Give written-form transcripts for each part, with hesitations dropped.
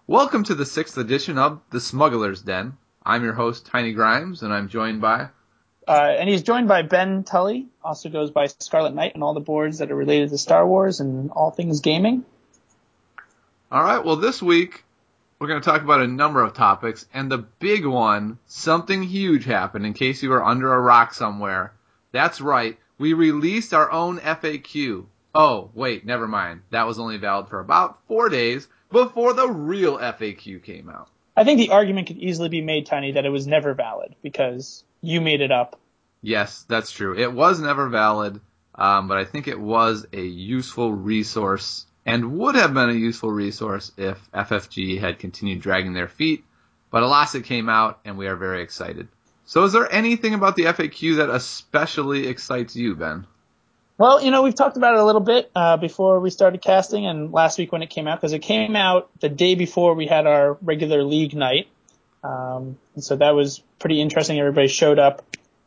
Welcome to the 6th edition of The Smuggler's Den. I'm your host, Tiny Grimes, and I'm joined by... And he's joined by Ben Tully, also goes by Scarlet Knight on all the boards that are related to Star Wars and all things gaming. All right, well, this week we're going to talk about a number of topics, and the big one, something huge happened in case you were under a rock somewhere. That's right, we released our own FAQ. Oh, wait, never mind. That was only valid for about 4 days before the real FAQ came out. I think the argument could easily be made, Tiny, that it was never valid because you made it up. Yes, that's true. It was never valid, but I think it was a useful resource and would have been a useful resource if FFG had continued dragging their feet. But alas, it came out, and we are very excited. So is there anything about the FAQ that especially excites you, Ben? Well, we've talked about it a little bit before we started casting and last week when it came out, because it came out the day before we had our regular league night. And so that was pretty interesting. Everybody showed up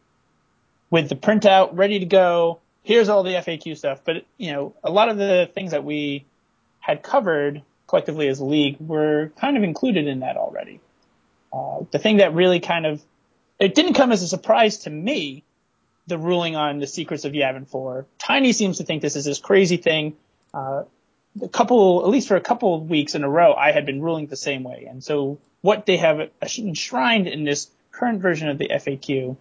with the printout ready to go. Here's all the FAQ stuff. But, a lot of the things that we had covered collectively as a league were kind of included in that already. The thing that really it didn't come as a surprise to me, the ruling on the Secrets of Yavin 4. Tiny seems to think this is this crazy thing. At least for a couple of weeks in a row, I had been ruling the same way. And so what they have enshrined in this current version of the FAQ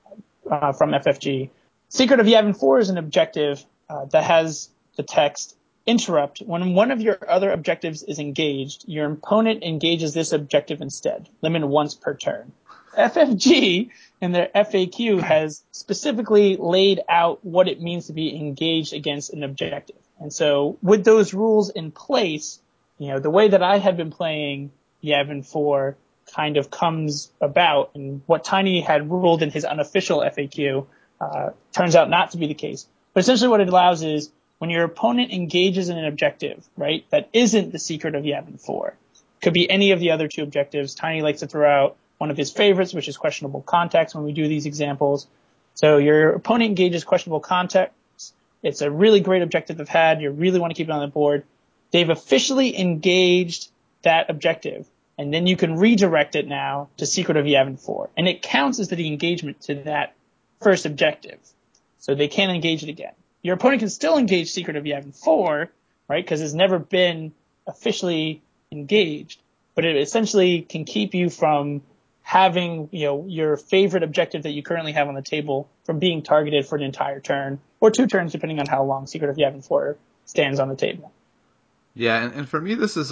from FFG, Secret of Yavin 4 is an objective that has the text, interrupt. When one of your other objectives is engaged, your opponent engages this objective instead, limited once per turn. FFG in their FAQ has specifically laid out what it means to be engaged against an objective. And so with those rules in place, the way that I had been playing Yavin 4 kind of comes about, and what Tiny had ruled in his unofficial FAQ turns out not to be the case. But essentially what it allows is when your opponent engages in an objective, right, that isn't the Secret of Yavin 4, could be any of the other two objectives. Tiny likes to throw out one of his favorites, which is questionable context when we do these examples. So your opponent engages questionable context. It's a really great objective they've had. You really want to keep it on the board. They've officially engaged that objective, and then you can redirect it now to Secret of Yavin 4. And it counts as the engagement to that first objective. So they can't engage it again. Your opponent can still engage Secret of Yavin 4, right, because it's never been officially engaged, but it essentially can keep you from having, your favorite objective that you currently have on the table from being targeted for an entire turn, or 2 turns, depending on how long Secret of Yavin 4 stands on the table. Yeah, and for me, this is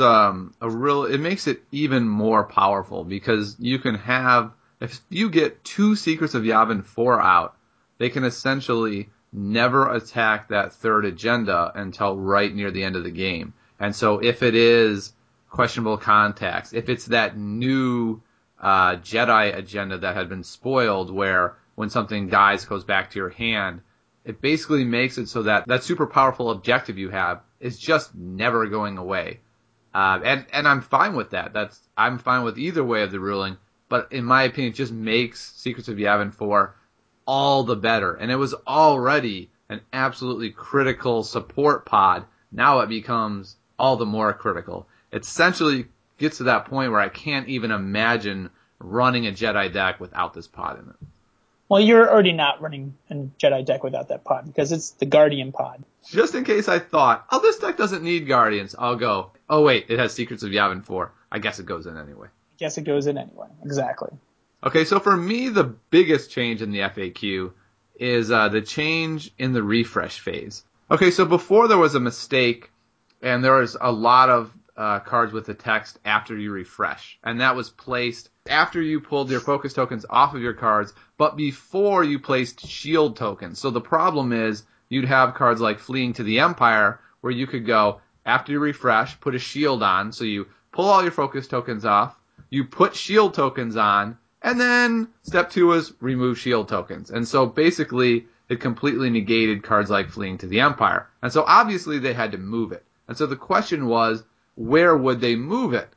it makes it even more powerful, because you can have, if you get 2 Secrets of Yavin 4 out, they can essentially never attack that third agenda until right near the end of the game. And so if it is questionable contacts, if it's that new Jedi agenda that had been spoiled, where when something dies, it goes back to your hand, it basically makes it so that that super powerful objective you have is just never going away. And I'm fine with that. I'm fine with either way of the ruling, but in my opinion, it just makes Secrets of Yavin 4 all the better. And it was already an absolutely critical support pod. Now it becomes all the more critical. It essentially gets to that point where I can't even imagine running a Jedi deck without this pod in it. Well, you're already not running a Jedi deck without that pod, because it's the Guardian pod. Just in case I thought, this deck doesn't need Guardians, I'll go, oh wait, it has Secrets of Yavin 4. I guess it goes in anyway. Exactly. Okay, so for me, the biggest change in the FAQ is the change in the refresh phase. Okay, so before there was a mistake, and there was a lot of cards with the text after you refresh, and that was placed after you pulled your focus tokens off of your cards, but before you placed shield tokens. So the problem is you'd have cards like Fleeing to the Empire, where you could go, after you refresh, put a shield on, so you pull all your focus tokens off, you put shield tokens on, and then step 2 is remove shield tokens. And so basically it completely negated cards like Fleeing to the Empire. And so obviously they had to move it. And so the question was, where would they move it?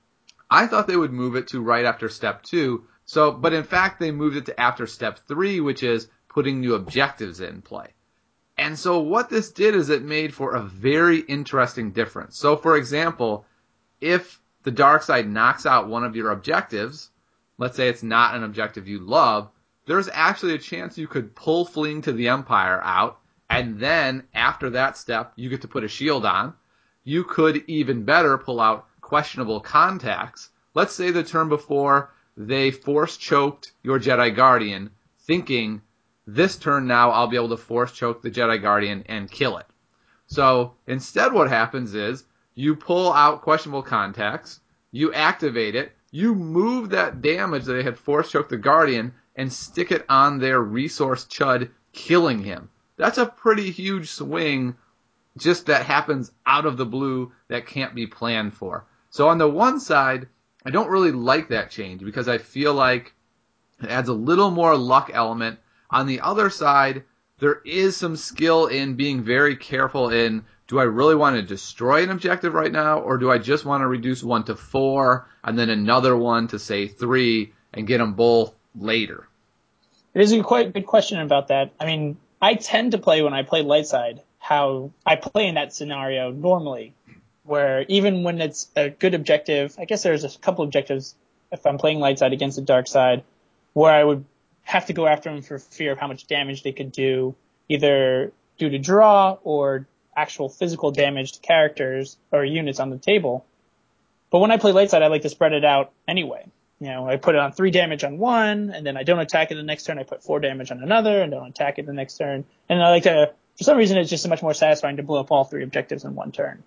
I thought they would move it to right after step 2. But in fact, they moved it to after step 3, which is putting new objectives in play. And so what this did is it made for a very interesting difference. So for example, if the dark side knocks out one of your objectives, let's say it's not an objective you love, there's actually a chance you could pull Fleeing to the Empire out, and then after that step, you get to put a shield on. You could even better pull out Questionable Contacts. Let's say the turn before they force choked your Jedi Guardian, thinking this turn now I'll be able to force choke the Jedi Guardian and kill it. So instead what happens is you pull out Questionable Contacts, you activate it, you move that damage that they had force choked the Guardian and stick it on their resource chud, killing him. That's a pretty huge swing just that happens out of the blue that can't be planned for. So on the one side, I don't really like that change because I feel like it adds a little more luck element. On the other side, there is some skill in being very careful in, do I really want to destroy an objective right now, or do I just want to reduce one to 4 and then another one to, say, 3 and get them both later? It is a quite good question about that. I mean, I tend to play when I play light side how I play in that scenario normally, where even when it's a good objective, I guess there's a couple objectives if I'm playing light side against the dark side, where I would have to go after them for fear of how much damage they could do, either due to draw or actual physical damage to characters or units on the table. But when I play light side, I like to spread it out anyway. You know, I put it on 3 damage on one, and then I don't attack it the next turn. I put 4 damage on another, and don't attack it the next turn. And I like to, for some reason, it's just so much more satisfying to blow up all 3 objectives in one turn.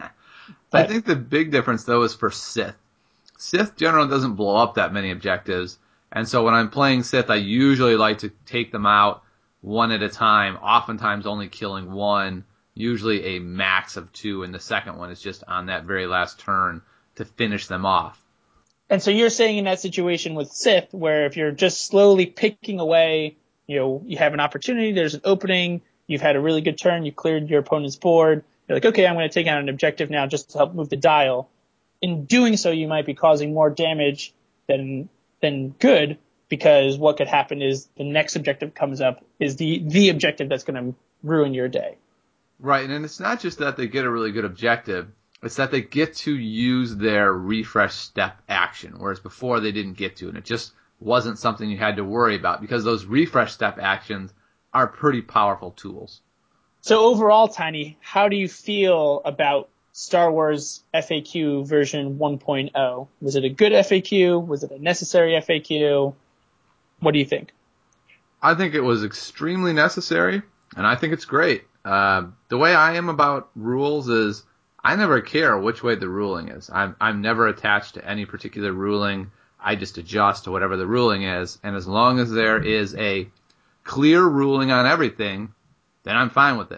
I think the big difference, though, is for Sith. Sith generally doesn't blow up that many objectives, and so when I'm playing Sith, I usually like to take them out one at a time, oftentimes only killing one, usually a max of 2, and the second one is just on that very last turn to finish them off. And so you're saying in that situation with Sith, where if you're just slowly picking away, you know, you have an opportunity, there's an opening, you've had a really good turn, you cleared your opponent's board, you're like, okay, I'm going to take out an objective now just to help move the dial. In doing so, you might be causing more damage than good, because what could happen is the next objective comes up is the objective that's going to ruin your day. Right, and it's not just that they get a really good objective, it's that they get to use their refresh step action, whereas before they didn't get to, and it just wasn't something you had to worry about, because those refresh step actions are pretty powerful tools. So overall, Tiny, how do you feel about Star Wars FAQ version 1.0? Was it a good FAQ? Was it a necessary FAQ? What do you think? I think it was extremely necessary, and I think it's great. The way I am about rules is I never care which way the ruling is. I'm never attached to any particular ruling. I just adjust to whatever the ruling is, and as long as there is a clear ruling on everything, then I'm fine with it.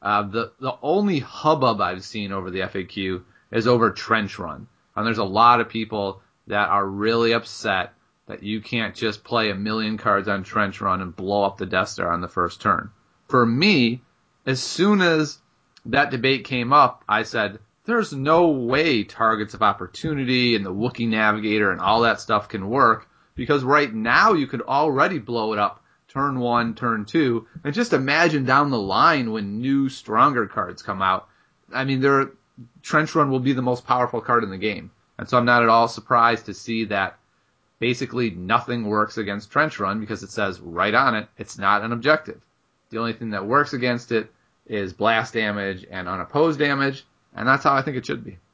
The only hubbub I've seen over the FAQ is over Trench Run, and there's a lot of people that are really upset that you can't just play a million cards on Trench Run and blow up the Death Star on the first turn. For me, as soon as that debate came up, I said, there's no way Targets of Opportunity and the Wookiee Navigator and all that stuff can work, because right now you could already blow it up turn 1, turn 2, and just imagine down the line when new, stronger cards come out. I mean, Trench Run will be the most powerful card in the game, and so I'm not at all surprised to see that basically nothing works against Trench Run, because it says right on it, it's not an objective. The only thing that works against it is blast damage and unopposed damage, and that's how I think it should be.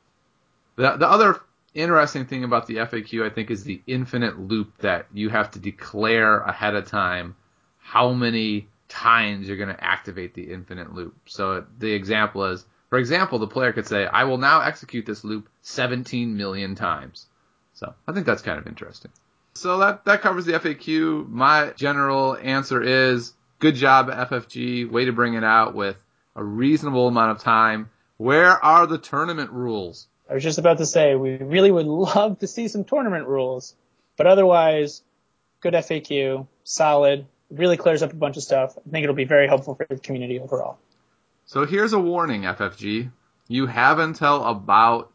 The other interesting thing about the FAQ, I think, is the infinite loop that you have to declare ahead of time how many times you're going to activate the infinite loop. So the example is, for example, the player could say, I will now execute this loop 17 million times. So I think that's kind of interesting. So that covers the FAQ. My general answer is, good job, FFG. Way to bring it out with a reasonable amount of time. Where are the tournament rules? I was just about to say, we really would love to see some tournament rules. But otherwise, good FAQ, solid, really clears up a bunch of stuff. I think it'll be very helpful for the community overall. So here's a warning, FFG. You have until about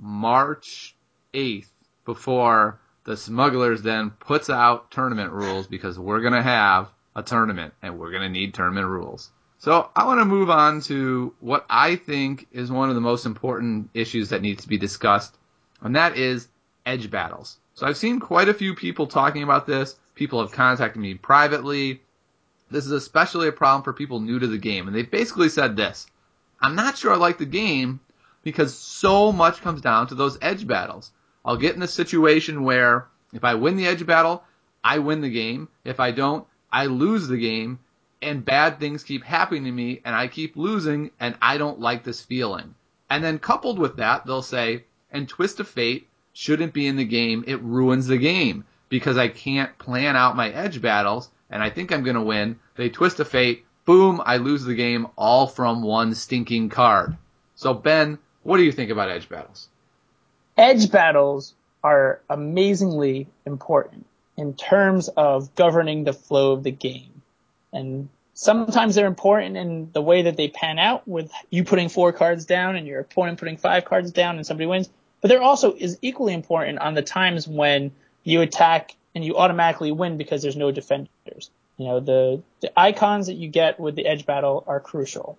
March 8th before the Smugglers Den puts out tournament rules, because we're going to have a tournament and we're going to need tournament rules. So I want to move on to what I think is one of the most important issues that needs to be discussed, and that is edge battles. So I've seen quite a few people talking about this. People have contacted me privately. This is especially a problem for people new to the game, and they basically said this: I'm not sure I like the game because so much comes down to those edge battles. I'll get in a situation where if I win the edge battle, I win the game. If I don't, I lose the game, and bad things keep happening to me, and I keep losing, and I don't like this feeling. And then coupled with that, they'll say, and Twist of Fate shouldn't be in the game. It ruins the game because I can't plan out my edge battles, and I think I'm going to win. They Twist of Fate, boom, I lose the game all from one stinking card. So, Ben, what do you think about edge battles? Edge battles are amazingly important in terms of governing the flow of the game. And sometimes they're important in the way that they pan out, with you putting 4 cards down and your opponent putting 5 cards down and somebody wins. But there also is equally important on the times when you attack and you automatically win because there's no defenders. You know, the icons that you get with the edge battle are crucial.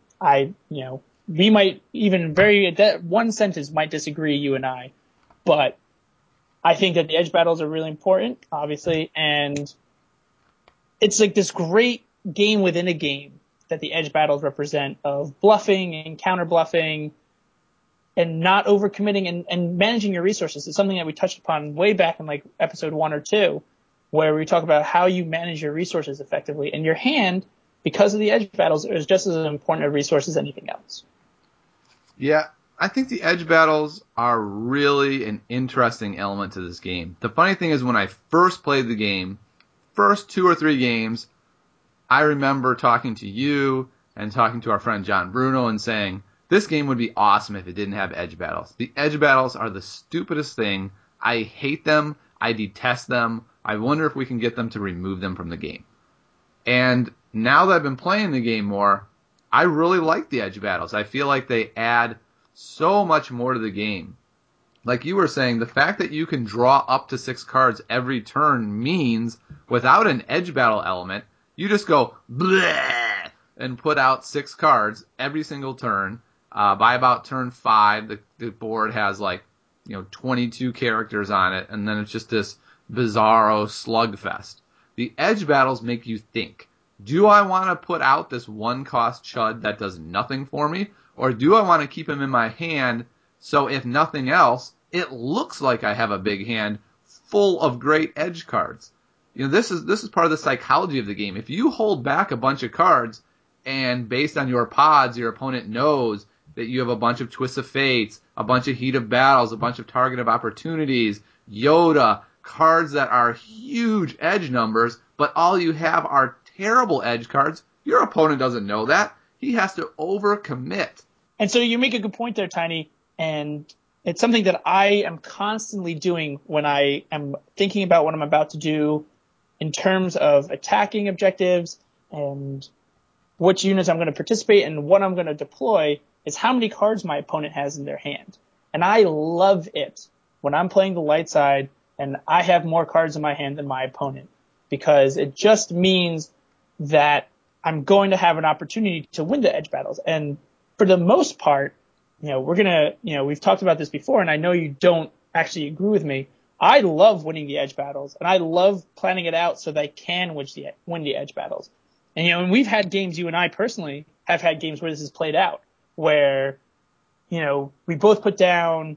We might even that one sentence might disagree, you and I, but I think that the edge battles are really important, obviously, and it's like this great game within a game that the edge battles represent, of bluffing and counter bluffing and not overcommitting and managing your resources. It's something that we touched upon way back in like episode 1 or 2, where we talk about how you manage your resources effectively. And your hand, because of the edge battles, is just as important a resource as anything else. Yeah, I think the edge battles are really an interesting element to this game. The funny thing is, when I first played the game, first 2 or 3 games, I remember talking to you and talking to our friend John Bruno and saying, this game would be awesome if it didn't have edge battles. The edge battles are the stupidest thing. I hate them. I detest them. I wonder if we can get them to remove them from the game. And now that I've been playing the game more, I really like the edge battles. I feel like they add so much more to the game. Like you were saying, the fact that you can draw up to 6 cards every turn means without an edge battle element, you just go bleh and put out 6 cards every single turn. By about turn 5, the board has 22 characters on it, and then it's just this bizarro slugfest. The edge battles make you think. Do I want to put out this 1-cost chud that does nothing for me, or do I want to keep him in my hand so if nothing else, it looks like I have a big hand full of great edge cards? You know, this is part of the psychology of the game. If you hold back a bunch of cards, and based on your pods, your opponent knows that you have a bunch of Twists of Fates, a bunch of Heat of Battles, a bunch of Target of Opportunities, Yoda, cards that are huge edge numbers, but all you have are terrible edge cards, your opponent doesn't know that. He has to overcommit. And so you make a good point there, Tiny, and it's something that I am constantly doing when I am thinking about what I'm about to do in terms of attacking objectives and which units I'm going to participate in and what I'm going to deploy, is how many cards my opponent has in their hand. And I love it when I'm playing the light side and I have more cards in my hand than my opponent, because it just means that I'm going to have an opportunity to win the edge battles. And for the most part, we've talked about this before, and I know you don't actually agree with me. I love winning the edge battles, and I love planning it out so that I can win the edge battles. And, and we've had games, you and I personally have had games where this is played out, where, we both put down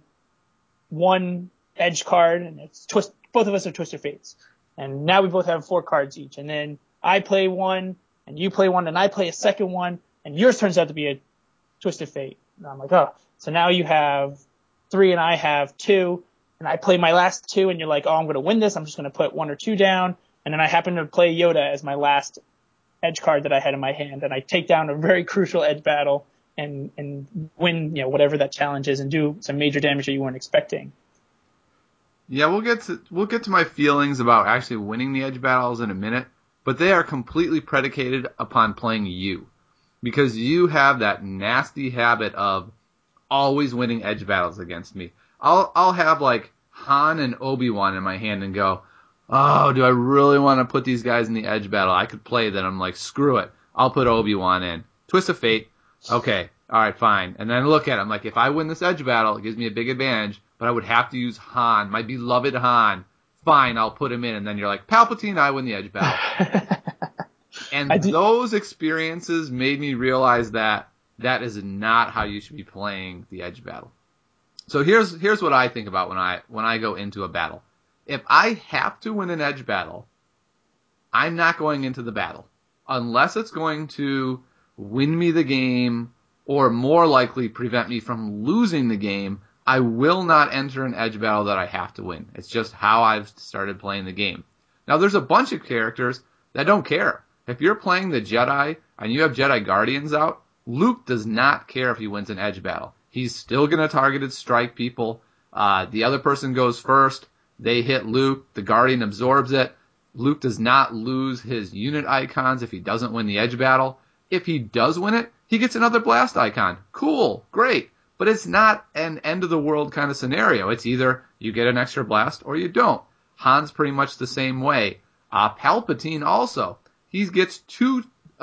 one edge card, and both of us are Twister Fates. And now we both have 4 cards each. And then I play one, and you play one, and I play a second one, and yours turns out to be a Twisted Fate. And I'm like, oh, so now you have 3 and I have 2, and I play my last 2, and you're like, oh, I'm going to win this. I'm just going to put 1 or 2 down. And then I happen to play Yoda as my last edge card that I had in my hand, and I take down a very crucial edge battle and win, whatever that challenge is, and do some major damage that you weren't expecting. Yeah, we'll get to my feelings about actually winning the edge battles in a minute, but they are completely predicated upon playing you, because you have that nasty habit of always winning edge battles against me. I'll have like Han and Obi-Wan in my hand and go, oh, do I really want to put these guys in the edge battle? I could play that. I'm like, screw it. I'll put Obi-Wan in. Twist of Fate. Okay. All right, fine. And then look at it. I'm like, if I win this edge battle, it gives me a big advantage. but I would have to use Han, my beloved Han. Fine, I'll put him in. And then you're like, Palpatine, I win the edge battle. And those experiences made me realize that that is not how you should be playing the edge battle. So here's what I think about when I go into a battle. If I have to win an edge battle, I'm not going into the battle unless it's going to win me the game or more likely prevent me from losing the game. I will not enter an edge battle that I have to win. It's just how I've started playing the game. Now there's a bunch of characters that don't care. If you're playing the Jedi and you have Jedi Guardians out, Luke does not care if he wins an edge battle. He's still going to targeted strike people. The other person goes first. They hit Luke. The Guardian absorbs it. Luke does not lose his unit icons if he doesn't win the edge battle. If he does win it, he gets another blast icon. Cool, great. But it's not an end of the world kind of scenario. It's either you get an extra blast or you don't. Han's pretty much the same way. Palpatine also. He gets two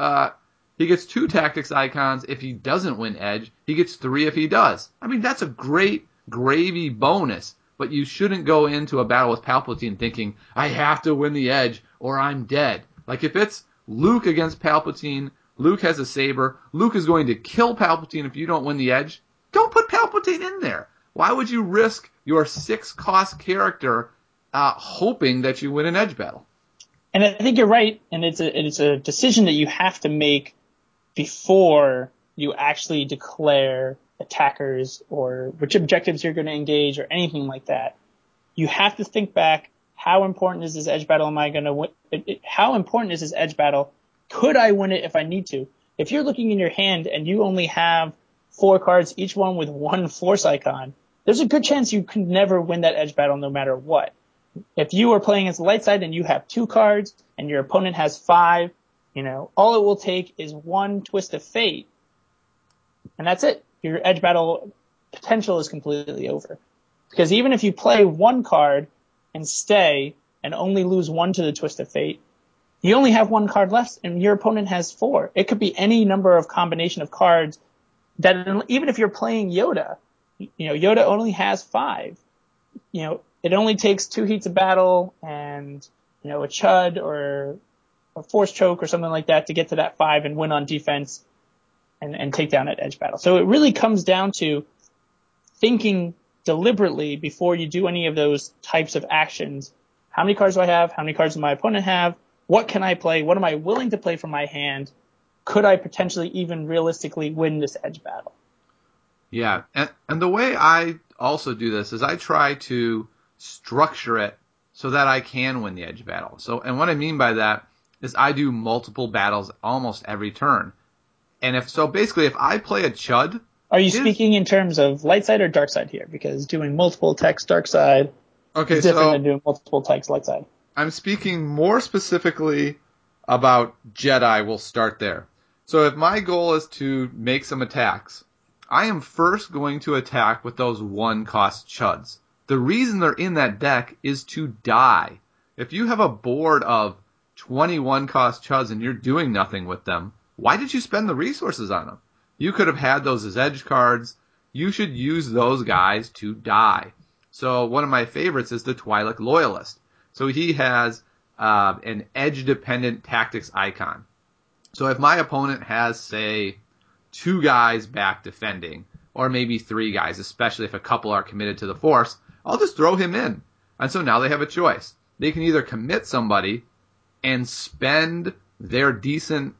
tactics icons if he doesn't win edge. He gets 3 if he does. I mean, that's a great gravy bonus. But you shouldn't go into a battle with Palpatine thinking, I have to win the edge or I'm dead. Like if it's Luke against Palpatine, Luke has a saber, Luke is going to kill Palpatine if you don't win the edge, don't put Palpatine in there. Why would you risk your 6-cost character hoping that you win an edge battle? And I think you're right, and it's a decision that you have to make before you actually declare attackers or which objectives you're going to engage or anything like that. You have to think back, how important is this edge battle? Am I going to win? How important is this edge battle? Could I win it if I need to? If you're looking in your hand and you only have 4 cards, each one with 1 force icon, there's a good chance you could never win that edge battle no matter what. If you are playing as the light side and you have 2 cards and your opponent has 5, all it will take is 1 twist of fate. And that's it. Your edge battle potential is completely over. Because even if you play 1 card and stay and only lose 1 to the twist of fate, you only have 1 card left and your opponent has 4. It could be any number of combination of cards that even if you're playing Yoda, Yoda only has 5. It only takes 2 heats of battle and, a Chud or a Force Choke or something like that to get to that 5 and win on defense and take down at edge battle. So it really comes down to thinking deliberately before you do any of those types of actions. How many cards do I have? How many cards does my opponent have? What can I play? What am I willing to play from my hand? Could I potentially even realistically win this edge battle? Yeah, and the way I also do this is I try to structure it so that I can win the edge battle. And what I mean by that is I do multiple battles almost every turn. And basically if I play a Chud... Are you speaking in terms of light side or dark side here? Because doing multiple attacks dark side is different than doing multiple attacks light side. I'm speaking more specifically about Jedi. We'll start there. So if my goal is to make some attacks, I am first going to attack with those 1-cost Chuds. The reason they're in that deck is to die. If you have a board of 21-cost Chuds and you're doing nothing with them, why did you spend the resources on them? You could have had those as edge cards. You should use those guys to die. So one of my favorites is the Twi'lek Loyalist. So he has an edge-dependent tactics icon. So if my opponent has, say, 2 guys back defending, or maybe 3 guys, especially if a couple are committed to the Force, I'll just throw him in. And so now they have a choice. They can either commit somebody and spend their decent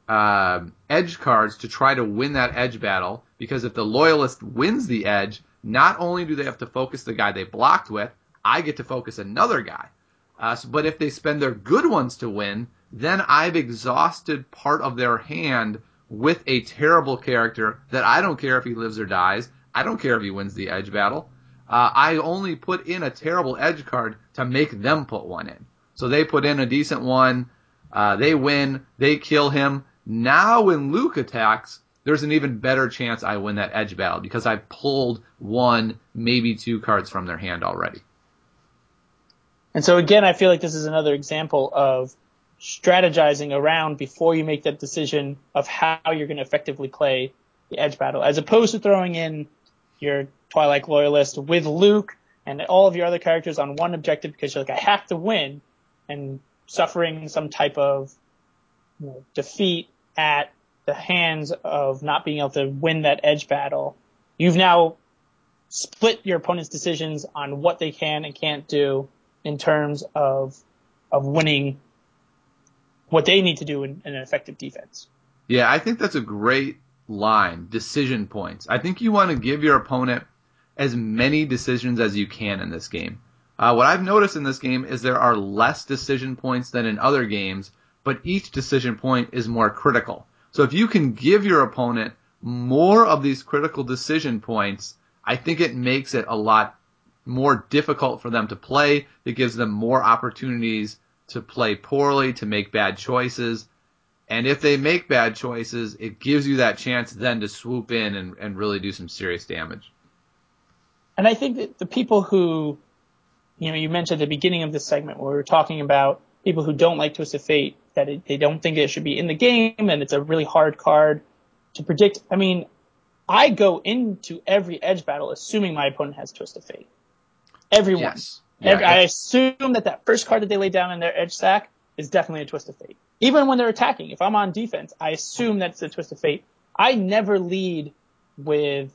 edge cards to try to win that edge battle, because if the Loyalist wins the edge, not only do they have to focus the guy they blocked with, I get to focus another guy. But if they spend their good ones to win, then I've exhausted part of their hand with a terrible character that I don't care if he lives or dies. I don't care if he wins the edge battle. I only put in a terrible edge card to make them put one in. So they put in a decent one. They win. They kill him. Now when Luke attacks, there's an even better chance I win that edge battle because I've pulled 1, maybe 2 cards from their hand already. And so again, I feel like this is another example of strategizing around before you make that decision of how you're going to effectively play the edge battle, as opposed to throwing in your Twilight Loyalist with Luke and all of your other characters on one objective because you're like, I have to win, and suffering some type of defeat at the hands of not being able to win that edge battle. You've now split your opponent's decisions on what they can and can't do in terms of winning what they need to do in an effective defense. Yeah, I think that's a great line, decision points. I think you want to give your opponent as many decisions as you can in this game. What I've noticed in this game is there are less decision points than in other games, but each decision point is more critical. So if you can give your opponent more of these critical decision points, I think it makes it a lot more difficult for them to play. It gives them more opportunities to play poorly, to make bad choices. And if they make bad choices, it gives you that chance then to swoop in and really do some serious damage. And I think that the people who, you mentioned at the beginning of this segment where we were talking about people who don't like Twist of Fate, that they don't think it should be in the game and it's a really hard card to predict. I mean, I go into every edge battle assuming my opponent has Twist of Fate. Everyone. Yes. Yeah, I assume that first card that they lay down in their edge stack is definitely a Twist of Fate. Even when they're attacking, if I'm on defense, I assume that's a Twist of Fate. I never lead with,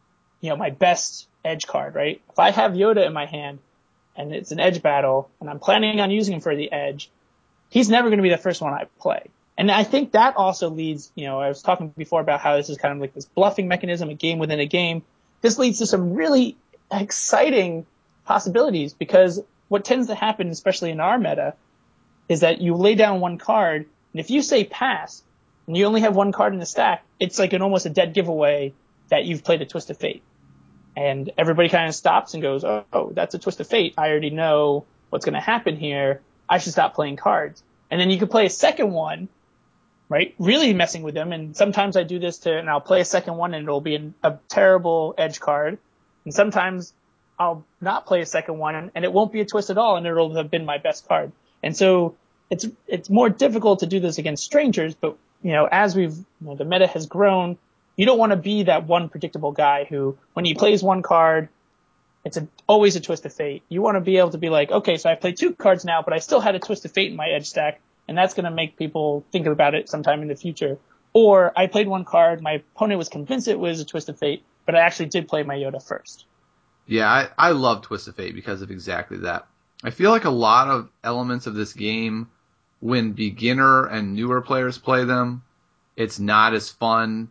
my best edge card, right? If I have Yoda in my hand and it's an edge battle and I'm planning on using him for the edge, he's never going to be the first one I play. And I think that also leads, I was talking before about how this is kind of like this bluffing mechanism, a game within a game. This leads to some really exciting possibilities because what tends to happen, especially in our meta, is that you lay down one card, and if you say pass, and you only have one card in the stack, it's like almost a dead giveaway that you've played a Twist of Fate. And everybody kind of stops and goes, oh, that's a Twist of Fate. I already know what's going to happen here. I should stop playing cards. And then you could play a second one, right? Really messing with them. And sometimes I do this and I'll play a second one and it'll be a terrible edge card. And sometimes I'll not play a second one and it won't be a twist at all and it'll have been my best card. And so it's more difficult to do this against strangers, but as the meta has grown, you don't want to be that one predictable guy who, when he plays one card, it's always a Twist of Fate. You want to be able to be like, okay, so I played two cards now, but I still had a Twist of Fate in my edge stack, and that's going to make people think about it sometime in the future. Or I played one card, my opponent was convinced it was a Twist of Fate, but I actually did play my Yoda first. Yeah, I love Twist of Fate because of exactly that. I feel like a lot of elements of this game, when beginner and newer players play them, it's not as fun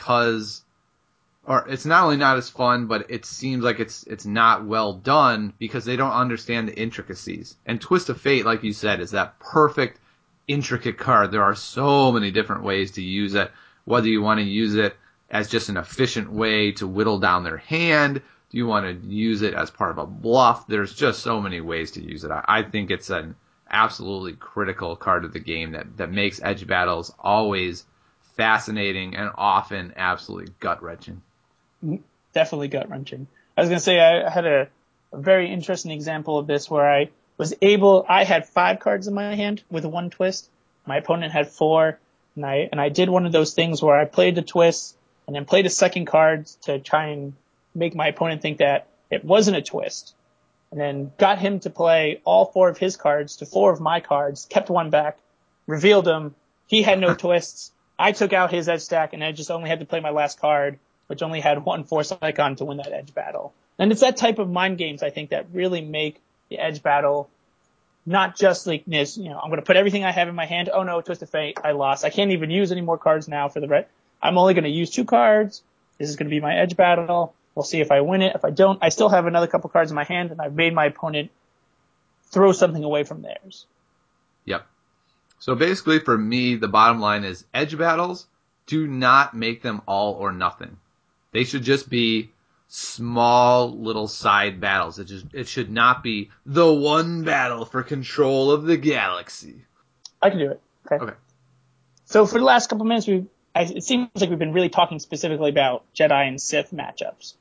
or it's not only not as fun, but it seems like it's not well done because they don't understand the intricacies. And Twist of Fate, like you said, is that perfect intricate card. There are so many different ways to use it, whether you want to use it as just an efficient way to whittle down their hand. Do you want to use it as part of a bluff? There's just so many ways to use it. I think it's an absolutely critical card of the game that makes edge battles always fascinating and often absolutely gut-wrenching. Definitely gut-wrenching. I was going to say I had a very interesting example of this where I had 5 cards in my hand with one twist. My opponent had 4, and I did one of those things where I played the twist and then played a second card to try and make my opponent think that it wasn't a twist, and then got him to play all 4 of his cards to 4 of my cards, kept one back, revealed him. He had no twists. I took out his edge stack, and I just only had to play my last card, which only had 1 force icon to win that edge battle. And it's that type of mind games, I think, that really make the edge battle not just like this, I'm going to put everything I have in my hand. Oh no, Twist of Fate, I lost. I can't even use any more cards now for the red. I'm only going to use 2 cards. This is going to be my edge battle. We'll see if I win it. If I don't, I still have another couple cards in my hand, and I've made my opponent throw something away from theirs. Yep. So basically for me, the bottom line is edge battles, do not make them all or nothing. They should just be small little side battles. It should not be the one battle for control of the galaxy. I can do it. Okay. So for the last couple minutes, it seems like we've been really talking specifically about Jedi and Sith matchups.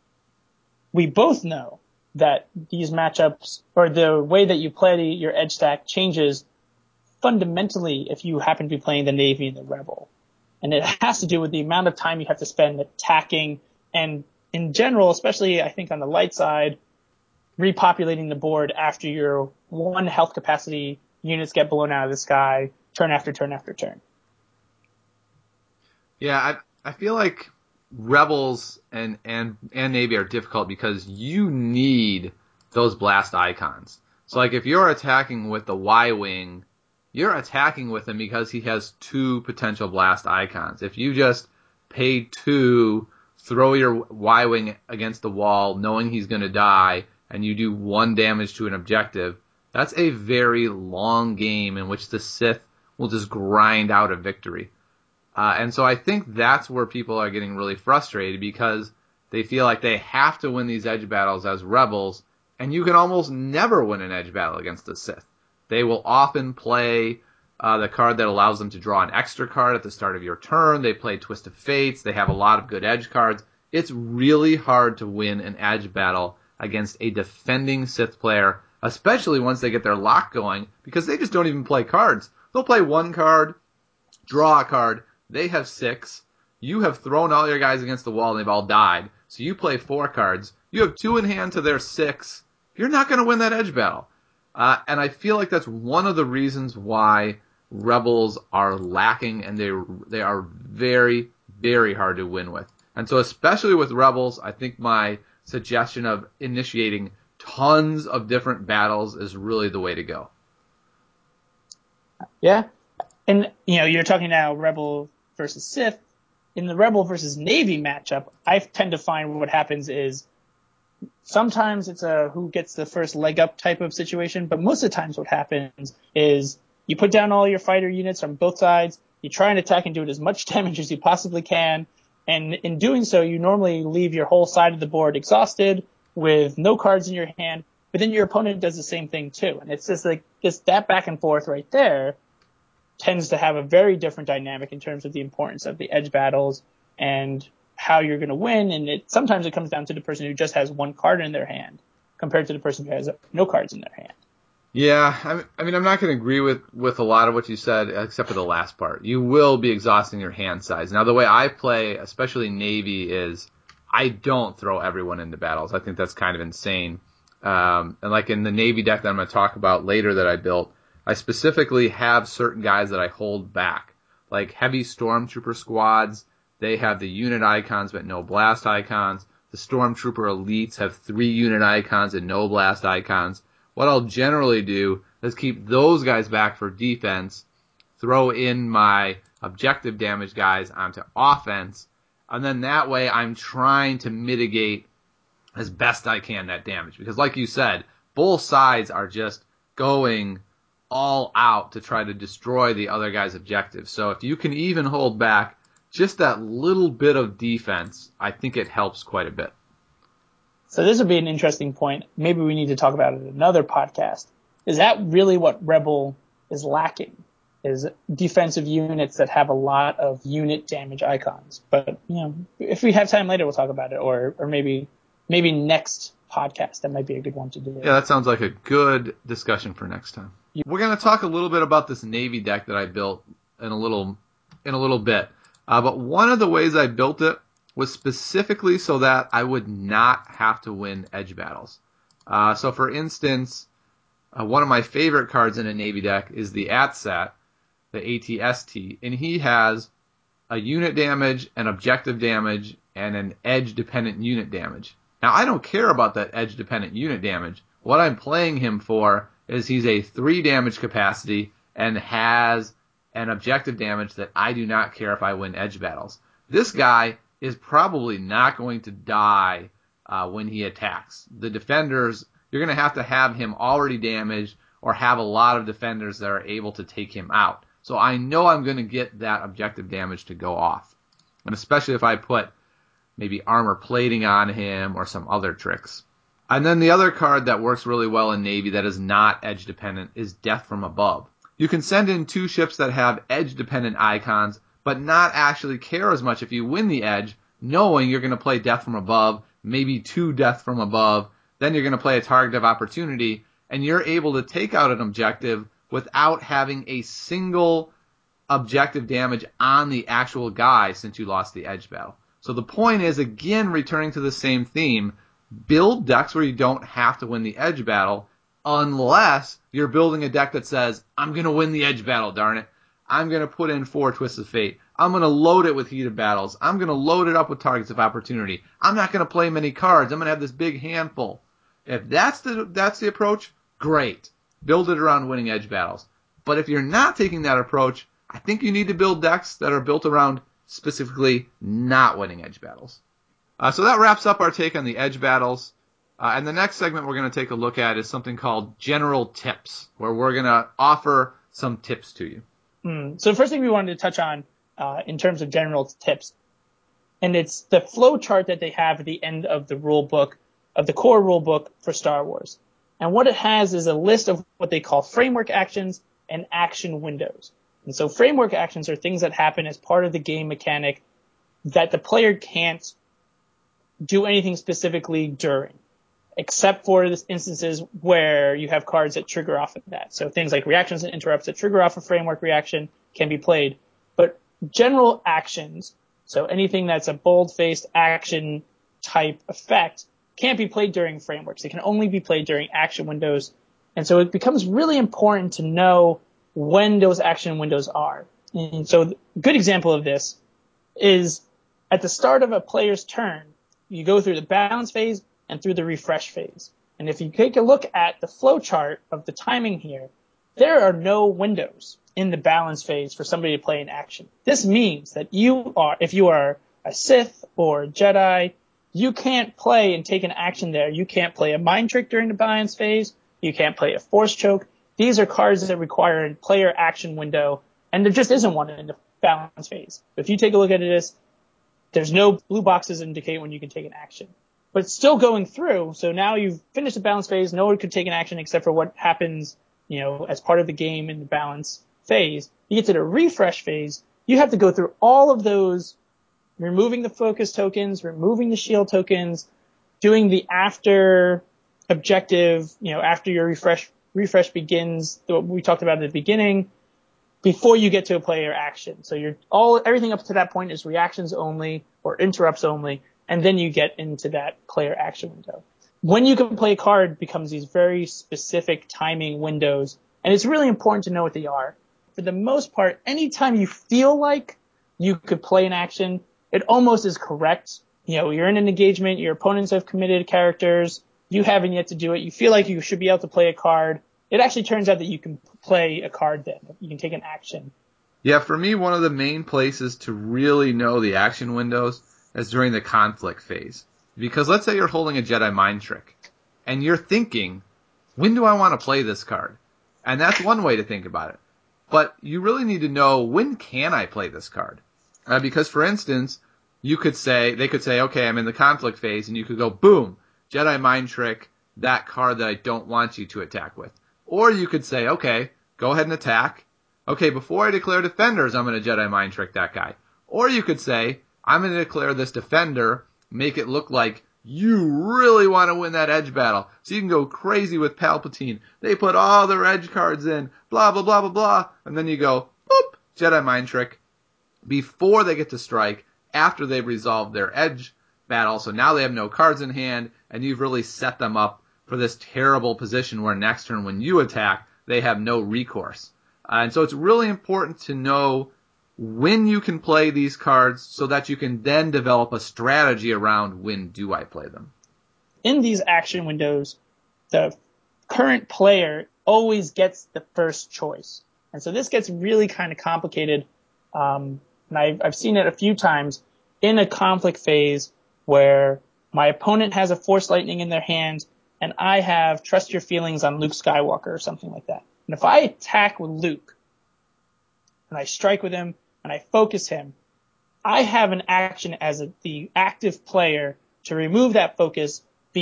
We both know that these matchups, or the way that you play your edge stack, changes fundamentally if you happen to be playing the Navy and the Rebel. And it has to do with the amount of time you have to spend attacking and in general, especially I think on the light side, repopulating the board after your one health capacity units get blown out of the sky turn after turn after turn. Yeah, I feel like Rebels and Navy are difficult because you need those blast icons. So like if you're attacking with the Y-Wing, you're attacking with him because he has 2 potential blast icons. If you just pay 2, throw your Y-Wing against the wall knowing he's going to die, and you do 1 damage to an objective, that's a very long game in which the Sith will just grind out a victory. And so I think that's where people are getting really frustrated because they feel like they have to win these edge battles as Rebels, and you can almost never win an edge battle against the Sith. They will often play the card that allows them to draw an extra card at the start of your turn. They play Twist of Fates. They have a lot of good edge cards. It's really hard to win an edge battle against a defending Sith player, especially once they get their lock going, because they just don't even play cards. They'll play 1 card, draw a card. They have 6. You have thrown all your guys against the wall and they've all died. So you play 4 cards. You have 2 in hand to their 6. You're not going to win that edge battle. And I feel like that's one of the reasons why Rebels are lacking, and they are very, very hard to win with. And so especially with Rebels, I think my suggestion of initiating tons of different battles is really the way to go. Yeah. And, you're talking now Rebel versus Sith. In the Rebel versus Navy matchup, I tend to find what happens is sometimes it's a who gets the first leg up type of situation, but most of the times what happens is you put down all your fighter units from both sides, you try and attack and do as much damage as you possibly can, and in doing so, you normally leave your whole side of the board exhausted with no cards in your hand, but then your opponent does the same thing too. And it's just like that back and forth right there tends to have a very different dynamic in terms of the importance of the edge battles and how you're going to win. And sometimes it comes down to the person who just has 1 card in their hand compared to the person who has no cards in their hand. Yeah, I mean, I'm not going to agree with a lot of what you said, except for the last part. You will be exhausting your hand size. Now, the way I play, especially Navy, is I don't throw everyone into battles. I think that's kind of insane. And like in the Navy deck that I'm going to talk about later that I built, I specifically have certain guys that I hold back, like heavy stormtrooper squads. They have the unit icons but no blast icons. The stormtrooper elites have 3 unit icons and no blast icons. What I'll generally do is keep those guys back for defense, throw in my objective damage guys onto offense, and then that way I'm trying to mitigate as best I can that damage. Because like you said, both sides are just going all out to try to destroy the other guy's objectives. So if you can even hold back just that little bit of defense, I think it helps quite a bit. So this would be an interesting point. Maybe we need to talk about it in another podcast. Is that really what Rebel is lacking? Is defensive units that have a lot of unit damage icons? But, if we have time later, we'll talk about it, or maybe next podcast. That might be a good one to do. Yeah, that sounds like a good discussion for next time. We're going to talk a little bit about this Navy deck that I built in a little bit. But one of the ways I built it was specifically so that I would not have to win edge battles. So for instance, one of my favorite cards in a Navy deck is the ATSAT, the ATST, and he has a unit damage, an objective damage, and an edge-dependent unit damage. Now, I don't care about that edge-dependent unit damage. What I'm playing him for is he's a 3 damage capacity and has an objective damage that I do not care if I win edge battles. This guy is probably not going to die when he attacks. The defenders, you're going to have him already damaged or have a lot of defenders that are able to take him out. So I know I'm going to get that objective damage to go off. And especially if I put maybe armor plating on him or some other tricks. And then the other card that works really well in Navy that is not edge dependent is Death from Above. You can send in 2 ships that have edge dependent icons, but not actually care as much if you win the edge, knowing you're going to play Death from Above, maybe 2 Death from Above, then you're going to play a Target of Opportunity, and you're able to take out an objective without having a single objective damage on the actual guy since you lost the edge battle. So the point is, again, returning to the same theme, build decks where you don't have to win the edge battle unless you're building a deck that says, I'm going to win the edge battle, darn it. I'm going to put in 4 Twists of Fate. I'm going to load it with Heated Battles. I'm going to load it up with Targets of Opportunity. I'm not going to play many cards. I'm going to have this big handful. If that's the approach, great. Build it around winning edge battles. But if you're not taking that approach, I think you need to build decks that are built around specifically not winning edge battles. So that wraps up our take on the edge battles. And the next segment we're going to take a look at is something called General Tips, where we're going to offer some tips to you. So the first thing we wanted to touch on in terms of general tips, and it's the flow chart that they have at the end of the rule book, of the core rule book for Star Wars. And what it has is a list of what they call framework actions and action windows. And so framework actions are things that happen as part of the game mechanic that the player can't do anything specifically during, except for instances where you have cards that trigger off of that. So things like reactions and interrupts that trigger off a framework reaction can be played. But general actions, so anything that's a bold-faced action type effect, can't be played during frameworks. It can only be played during action windows. And so it becomes really important to know when those action windows are. And so a good example of this is at the start of a player's turn, you go through the balance phase and through the refresh phase. And if you take a look at the flow chart of the timing here, there are no windows in the balance phase for somebody to play an action. This means that if you are a Sith or a Jedi, you can't play and take an action there. You can't play a mind trick during the balance phase. You can't play a force choke. These are cards that require a player action window, and there just isn't one in the balance phase. If you take a look at this, there's no blue boxes that indicate when you can take an action. But it's still going through, so now you've finished the balance phase, no one could take an action except for what happens, as part of the game in the balance phase. You get to the refresh phase, you have to go through all of those, removing the focus tokens, removing the shield tokens, doing the after objective, after your refresh begins, what we talked about at the beginning, before you get to a player action. So everything up to that point is reactions only or interrupts only, and then you get into that player action window. When you can play a card becomes these very specific timing windows, and it's really important to know what they are. For the most part, anytime you feel like you could play an action, it almost is correct. You're in an engagement, your opponents have committed characters, you haven't yet to do it, you feel like you should be able to play a card. It actually turns out that you can play a card then. You can take an action. Yeah, for me, one of the main places to really know the action windows is during the conflict phase. Because let's say you're holding a Jedi Mind Trick, and you're thinking, when do I want to play this card? And that's one way to think about it. But you really need to know, when can I play this card? Because, for instance, they could say, okay, I'm in the conflict phase, and you could go, boom, Jedi Mind Trick, that card that I don't want you to attack with. Or you could say, okay, go ahead and attack. Okay, before I declare defenders, I'm going to Jedi Mind Trick that guy. Or you could say, I'm going to declare this defender, make it look like you really want to win that edge battle. So you can go crazy with Palpatine. They put all their edge cards in, blah, blah, blah, blah, blah. And then you go, boop, Jedi Mind Trick. Before they get to strike, after they've resolved their edge battle. So now they have no cards in hand, and you've really set them up for this terrible position where next turn when you attack, they have no recourse. And so it's really important to know when you can play these cards so that you can then develop a strategy around when do I play them. In these action windows, the current player always gets the first choice. And so this gets really kind of complicated. And I've seen it a few times in a conflict phase where my opponent has a Force Lightning in their hand and I have Trust Your Feelings on Luke Skywalker or something like that. And if I attack with Luke and I strike with him and I focus him, I have an action as the active player to remove that focus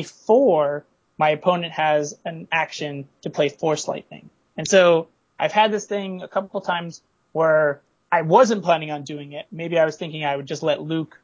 before my opponent has an action to play Force Lightning. And so I've had this thing a couple of times where I wasn't planning on doing it. Maybe I was thinking I would just let Luke,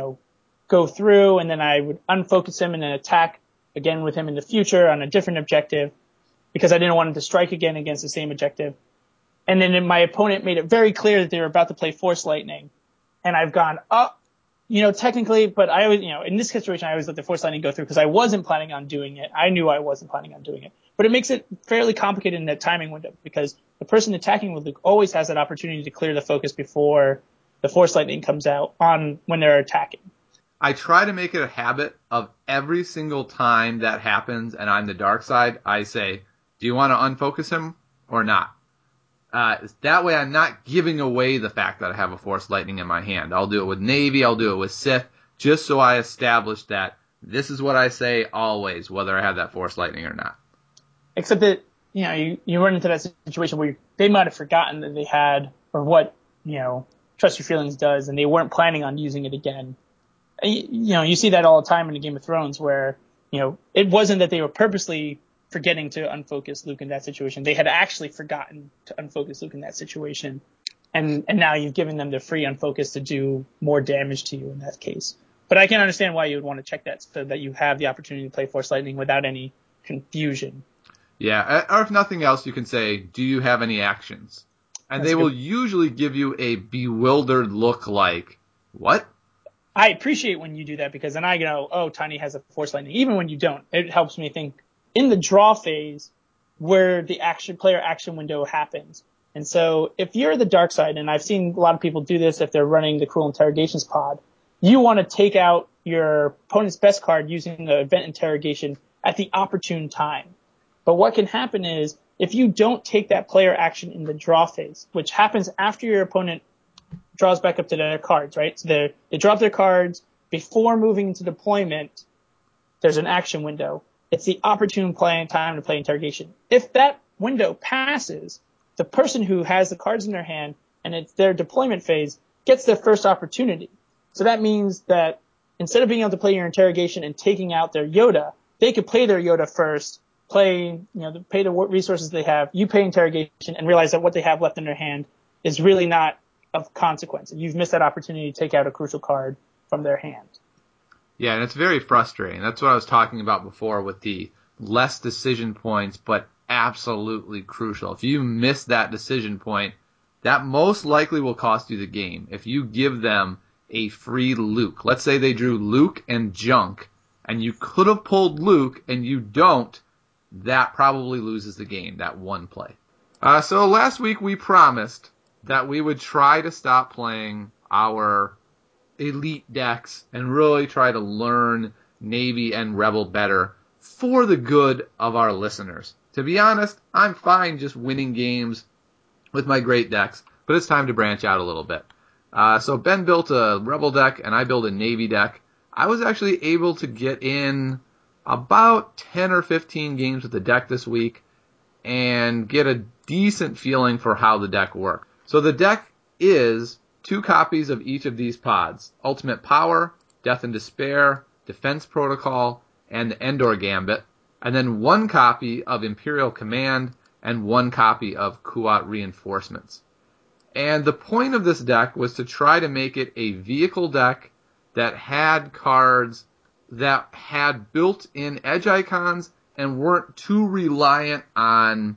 go through and then I would unfocus him and then attack again with him in the future on a different objective because I didn't want him to strike again against the same objective. And then my opponent made it very clear that they were about to play Force Lightning. And I've gone, technically, but I always, in this situation, I always let the Force Lightning go through because I wasn't planning on doing it. I knew I wasn't planning on doing it. But it makes it fairly complicated in that timing window because the person attacking with Luke always has that opportunity to clear the focus before the Force Lightning comes out on when they're attacking. I try to make it a habit of every single time that happens and I'm the dark side, I say, do you want to unfocus him or not? That way I'm not giving away the fact that I have a Force Lightning in my hand. I'll do it with Navy, I'll do it with Sith, just so I establish that this is what I say always, whether I have that Force Lightning or not. Except that, you run into that situation where they might have forgotten that they had, or what, Trust Your Feelings does, and they weren't planning on using it again. You see that all the time in the Game of Thrones where, it wasn't that they were purposely forgetting to unfocus Luke in that situation. They had actually forgotten to unfocus Luke in that situation. And now you've given them the free unfocus to do more damage to you in that case. But I can understand why you would want to check that so that you have the opportunity to play Force Lightning without any confusion. Yeah, or if nothing else, you can say, do you have any actions? And they will usually give you a bewildered look like, what? I appreciate when you do that because then I go, oh, Tiny has a Force Lightning. Even when you don't, it helps me think in the draw phase where the player action window happens. And so if you're the dark side, and I've seen a lot of people do this if they're running the Cruel Interrogations pod, you want to take out your opponent's best card using the event interrogation at the opportune time. But what can happen is if you don't take that player action in the draw phase, which happens after your opponent draws back up to their cards, right? So they drop their cards before moving into deployment. There's an action window. It's the opportune time to play interrogation. If that window passes, the person who has the cards in their hand and it's their deployment phase gets their first opportunity. So that means that instead of being able to play your interrogation and taking out their Yoda, they could play their Yoda first, pay the resources they have, you pay interrogation and realize that what they have left in their hand is really not of consequence. And you've missed that opportunity to take out a crucial card from their hand. Yeah, and it's very frustrating. That's what I was talking about before with the less decision points, but absolutely crucial. If you miss that decision point, that most likely will cost you the game. If you give them a free Luke, let's say they drew Luke and Junk, and you could have pulled Luke and you don't, that probably loses the game, that one play. So last week we promised that we would try to stop playing our elite decks and really try to learn Navy and Rebel better for the good of our listeners. To be honest, I'm fine just winning games with my great decks, but it's time to branch out a little bit. So Ben built a Rebel deck and I built a Navy deck. I was actually able to get in about 10 or 15 games with the deck this week and get a decent feeling for how the deck works. So the deck is 2 copies of each of these pods: Ultimate Power, Death and Despair, Defense Protocol, and the Endor Gambit, and then 1 copy of Imperial Command and 1 copy of Kuat Reinforcements. And the point of this deck was to try to make it a vehicle deck that had cards that had built-in edge icons and weren't too reliant on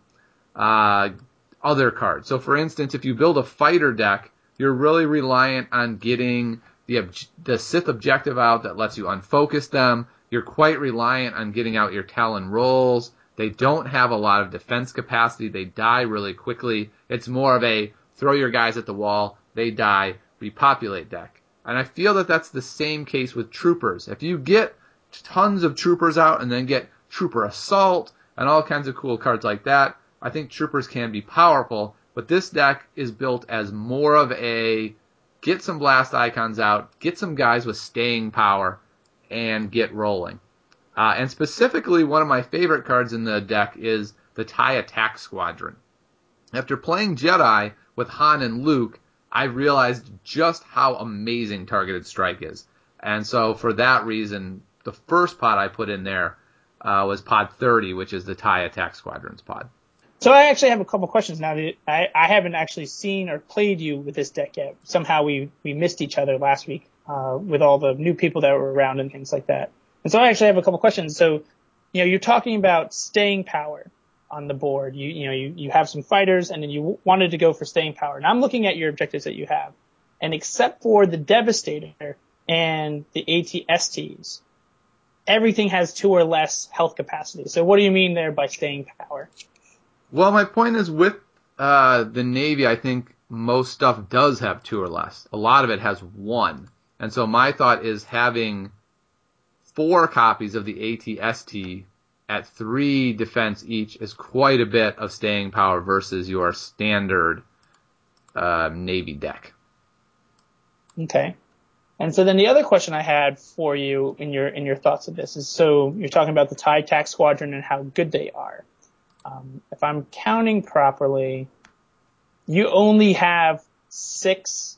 other cards. So for instance, if you build a fighter deck, you're really reliant on getting the Sith objective out that lets you unfocus them. You're quite reliant on getting out your Talon rolls. They don't have a lot of defense capacity. They die really quickly. It's more of a throw your guys at the wall, they die, repopulate deck. And I feel that that's the same case with troopers. If you get tons of troopers out and then get Trooper Assault and all kinds of cool cards like that, I think troopers can be powerful. But this deck is built as more of a get some blast icons out, get some guys with staying power, and get rolling. And specifically, one of my favorite cards in the deck is the TIE Attack Squadron. After playing Jedi with Han and Luke, I realized just how amazing Targeted Strike is. And so for that reason, the first pod I put in there was pod 30, which is the TIE Attack Squadron's pod. So I actually have a couple questions now. I haven't actually seen or played you with this deck yet. Somehow we missed each other last week with all the new people that were around and things like that. And so I actually have a couple questions. So, you're talking about staying power on the board. You have some fighters and then you wanted to go for staying power. And I'm looking at your objectives that you have. And except for the Devastator, and the AT-STs, everything has 2 or less health capacity. So what do you mean there by staying power? Well, my point is with the Navy, I think most stuff does have 2 or less. A lot of it has 1. And so my thought is having 4 copies of the AT-ST at 3 defense each is quite a bit of staying power versus your standard Navy deck. Okay. And so then the other question I had for you in your thoughts of this is, so you're talking about the TIE Attack Squadron and how good they are. If I'm counting properly, you only have 6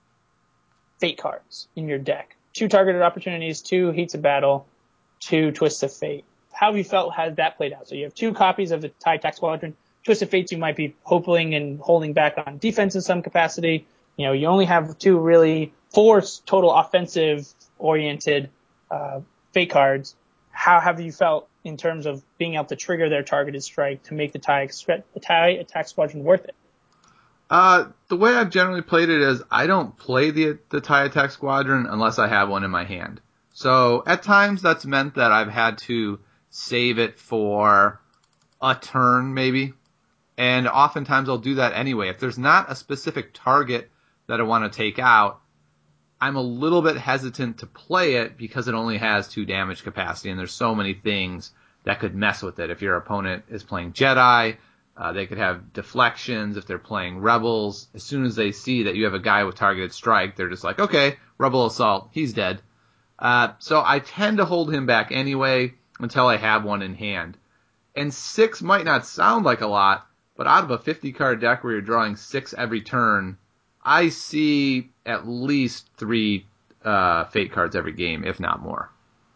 fate cards in your deck. 2 targeted opportunities, 2 heats of battle, 2 twists of fate. How have you felt has that played out? So you have 2 copies of the TIE Attack Squadron. Twist of Fates you might be hoping and holding back on defense in some capacity. You only have 2 really 4 total offensive oriented fate cards. How have you felt in terms of being able to trigger their targeted strike to make the TIE Attack Squadron worth it? The way I've generally played it is I don't play the TIE Attack Squadron unless I have one in my hand. So at times that's meant that I've had to save it for a turn maybe. And oftentimes I'll do that anyway. If there's not a specific target that I want to take out, I'm a little bit hesitant to play it because it only has 2 damage capacity, and there's so many things that could mess with it. If your opponent is playing Jedi, they could have deflections. If they're playing Rebels, as soon as they see that you have a guy with targeted strike, they're just like, okay, Rebel Assault, he's dead. So I tend to hold him back anyway until I have one in hand. And 6 might not sound like a lot, but out of a 50-card deck where you're drawing 6 every turn, I see at least 3 fate cards every game, if not more.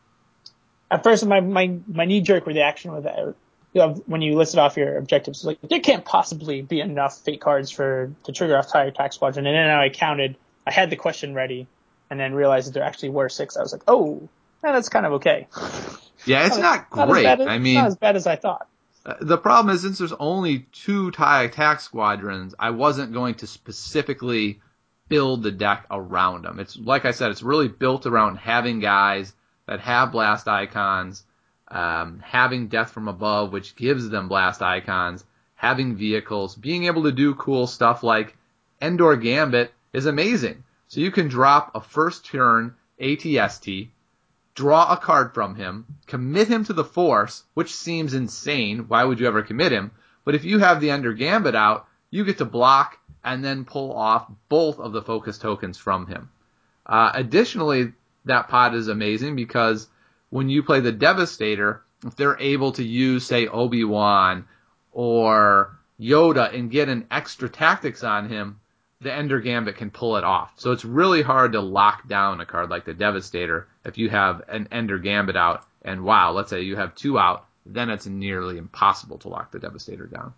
At first, my knee-jerk reaction with that, when you listed off your objectives, was like, there can't possibly be enough fate cards to trigger off TIE Attack Squadron. And then I had the question ready, and then realized that there actually were 6. I was like, oh, that's kind of okay. Yeah, it's not great. Not as bad as I thought. The problem is, since there's only 2 TIE Attack Squadrons, I wasn't going to specifically build the deck around them. It's like I said, it's really built around having guys that have blast icons, having Death from Above, which gives them blast icons, having vehicles, being able to do cool stuff like Endor Gambit is amazing. So you can drop a first turn AT-ST, draw a card from him, commit him to the Force, which seems insane. Why would you ever commit him? But if you have the Endor Gambit out, you get to block and then pull off both of the focus tokens from him. Additionally, that pod is amazing because when you play the Devastator, if they're able to use, say, Obi-Wan or Yoda and get an extra tactics on him, the Endor Gambit can pull it off. So it's really hard to lock down a card like the Devastator if you have an Endor Gambit out. And wow, let's say you have 2 out, then it's nearly impossible to lock the Devastator down.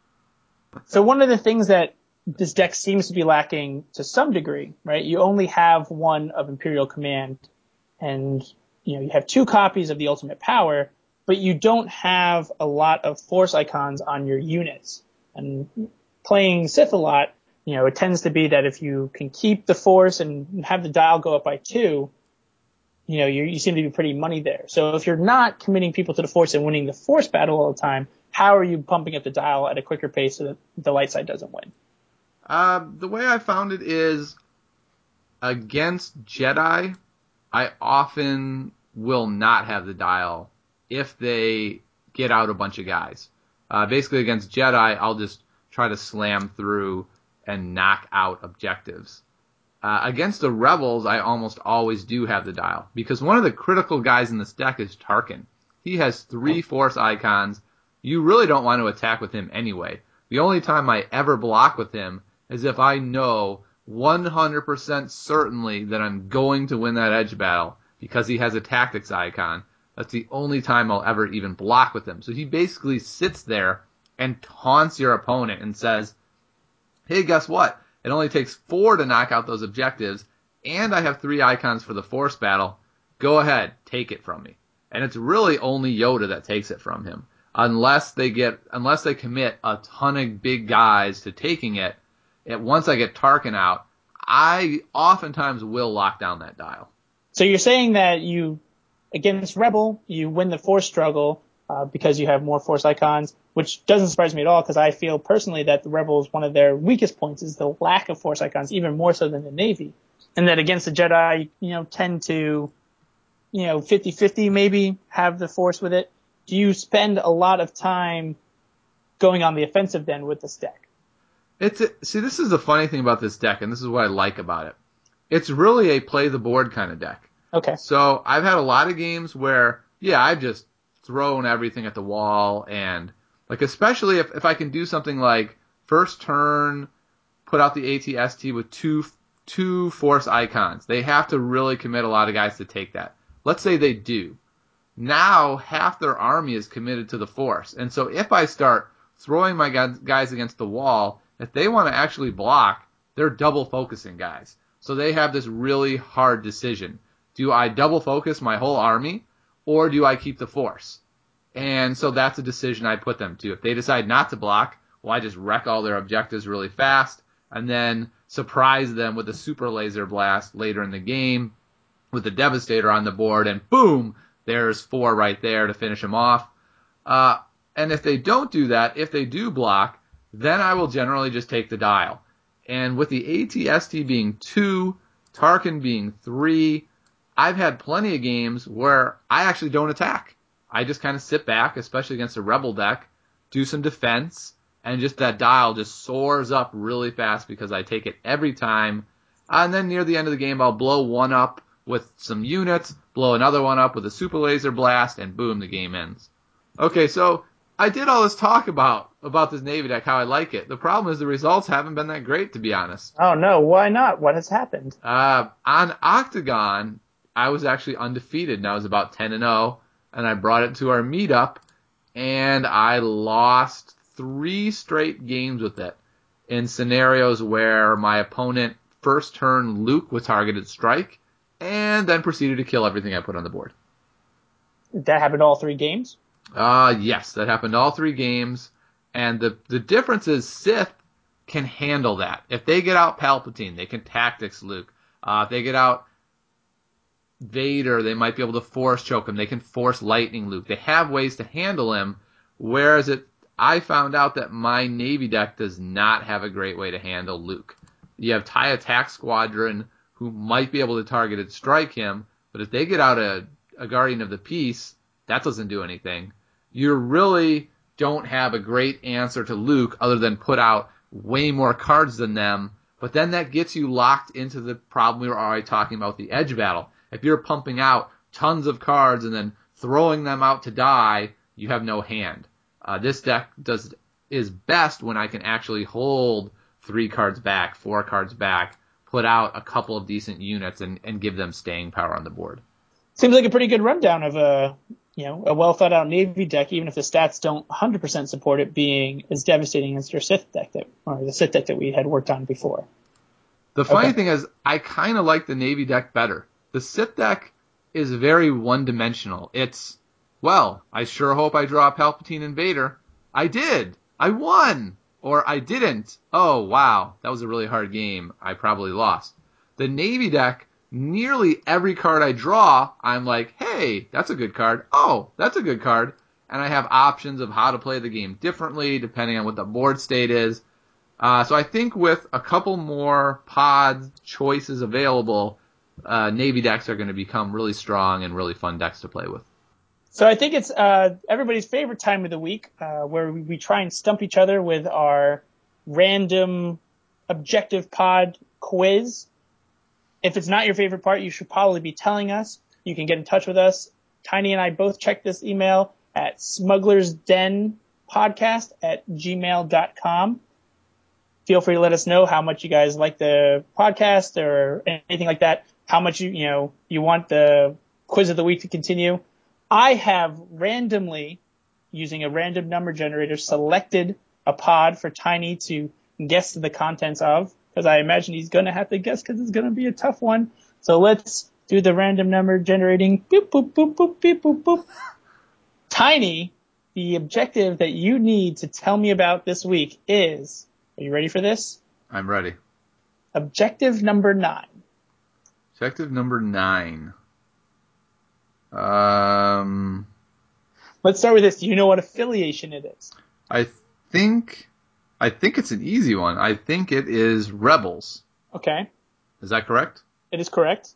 So one of the things that this deck seems to be lacking to some degree, right? You only have 1 of Imperial Command, and you have 2 copies of the Ultimate Power, but you don't have a lot of Force icons on your units. And playing Sith a lot, it tends to be that if you can keep the Force and have the dial go up by 2, you seem to be pretty money there. So if you're not committing people to the Force and winning the Force battle all the time, how are you pumping up the dial at a quicker pace so that the light side doesn't win? The way I found it is against Jedi, I often will not have the dial if they get out a bunch of guys. Basically against Jedi, I'll just try to slam through and knock out objectives. Against the Rebels, I almost always do have the dial, because one of the critical guys in this deck is Tarkin. He has 3 Force icons. You really don't want to attack with him anyway. The only time I ever block with him is if I know 100% certainly that I'm going to win that edge battle because he has a tactics icon. That's the only time I'll ever even block with him. So he basically sits there and taunts your opponent and says, hey, guess what? It only takes 4 to knock out those objectives, and I have 3 icons for the Force battle. Go ahead, take it from me. And it's really only Yoda that takes it from him. Unless they commit a ton of big guys to taking it, once I get Tarkin out, I oftentimes will lock down that dial. So you're saying that against Rebel, you win the Force struggle because you have more Force icons, which doesn't surprise me at all because I feel personally that the Rebels, one of their weakest points is the lack of Force icons, even more so than the Navy. And that against the Jedi, tend to, 50-50 maybe have the Force with it. Do you spend a lot of time going on the offensive then with this deck? See, this is the funny thing about this deck, and this is what I like about it. It's really a play the board kind of deck. Okay. So I've had a lot of games where, I've just thrown everything at the wall, and like especially if I can do something like first turn, put out the AT-ST with two Force icons. They have to really commit a lot of guys to take that. Let's say they do. Now half their army is committed to the Force, and so if I start throwing my guys against the wall, if they want to actually block, they're double focusing guys. So they have this really hard decision. Do I double focus my whole army, or do I keep the Force? And so that's a decision I put them to. If they decide not to block, well, I just wreck all their objectives really fast, and then surprise them with a super laser blast later in the game with the Devastator on the board, and boom, there's 4 right there to finish them off. And if they don't do that, if they do block, then I will generally just take the dial. And with the AT-ST being 2, Tarkin being 3, I've had plenty of games where I actually don't attack. I just kind of sit back, especially against a Rebel deck, do some defense, and just that dial just soars up really fast because I take it every time. And then near the end of the game, I'll blow one up with some units, blow another one up with a super laser blast, and boom, the game ends. Okay, so I did all this talk about this Navy deck, how I like it. The problem is the results haven't been that great, to be honest. Oh no, why not? What has happened? On Octagon, I was actually undefeated, and I was about 10-0, and I brought it to our meetup, and I lost 3 straight games with it in scenarios where my opponent first turned Luke with targeted strike, and then proceeded to kill everything I put on the board. That happened all 3 games? Yes, that happened all 3 games. And the difference is Sith can handle that. If they get out Palpatine, they can tactics Luke. If they get out Vader, they might be able to force choke him. They can force lightning Luke. They have ways to handle him. Whereas I found out that my Navy deck does not have a great way to handle Luke. You have TIE Attack Squadron, who might be able to target and strike him, but if they get out a Guardian of the Peace, that doesn't do anything. You really don't have a great answer to Luke other than put out way more cards than them, but then that gets you locked into the problem we were already talking about, the edge battle. If you're pumping out tons of cards and then throwing them out to die, you have no hand. This deck is best when I can actually hold 3 cards back, 4 cards back, put out a couple of decent units and give them staying power on the board. Seems like a pretty good rundown of a well thought out Navy deck, even if the stats don't 100% support it being as devastating as your Sith deck or the Sith deck that we had worked on before. The funny thing is, I kind of like the Navy deck better. The Sith deck is very one-dimensional. It's, well, I sure hope I draw Palpatine and Vader. I did. I won. Or I didn't. Oh, wow. That was a really hard game. I probably lost. The Navy deck, nearly every card I draw, I'm like, hey, that's a good card. Oh, that's a good card. And I have options of how to play the game differently depending on what the board state is. So I think with a couple more pod choices available, Navy decks are going to become really strong and really fun decks to play with. So I think it's everybody's favorite time of the week where we try and stump each other with our random objective pod quiz. If it's not your favorite part, you should probably be telling us. You can get in touch with us. Tiny and I both checked this email at smugglersdenpodcast@gmail.com. Feel free to let us know how much you guys like the podcast or anything like that. How much you want the quiz of the week to continue. I have randomly, using a random number generator, selected a pod for Tiny to guess the contents of, because I imagine he's going to have to guess because it's going to be a tough one. So let's do the random number generating. Boop, boop, boop, boop, beep, boop, boop. Tiny, the objective that you need to tell me about this week is, are you ready for this? I'm ready. Objective number 9. Objective number 9. Let's start with this. Do you know what affiliation it is? I think it's an easy one. I think it is Rebels. Okay. Is that correct? It is correct.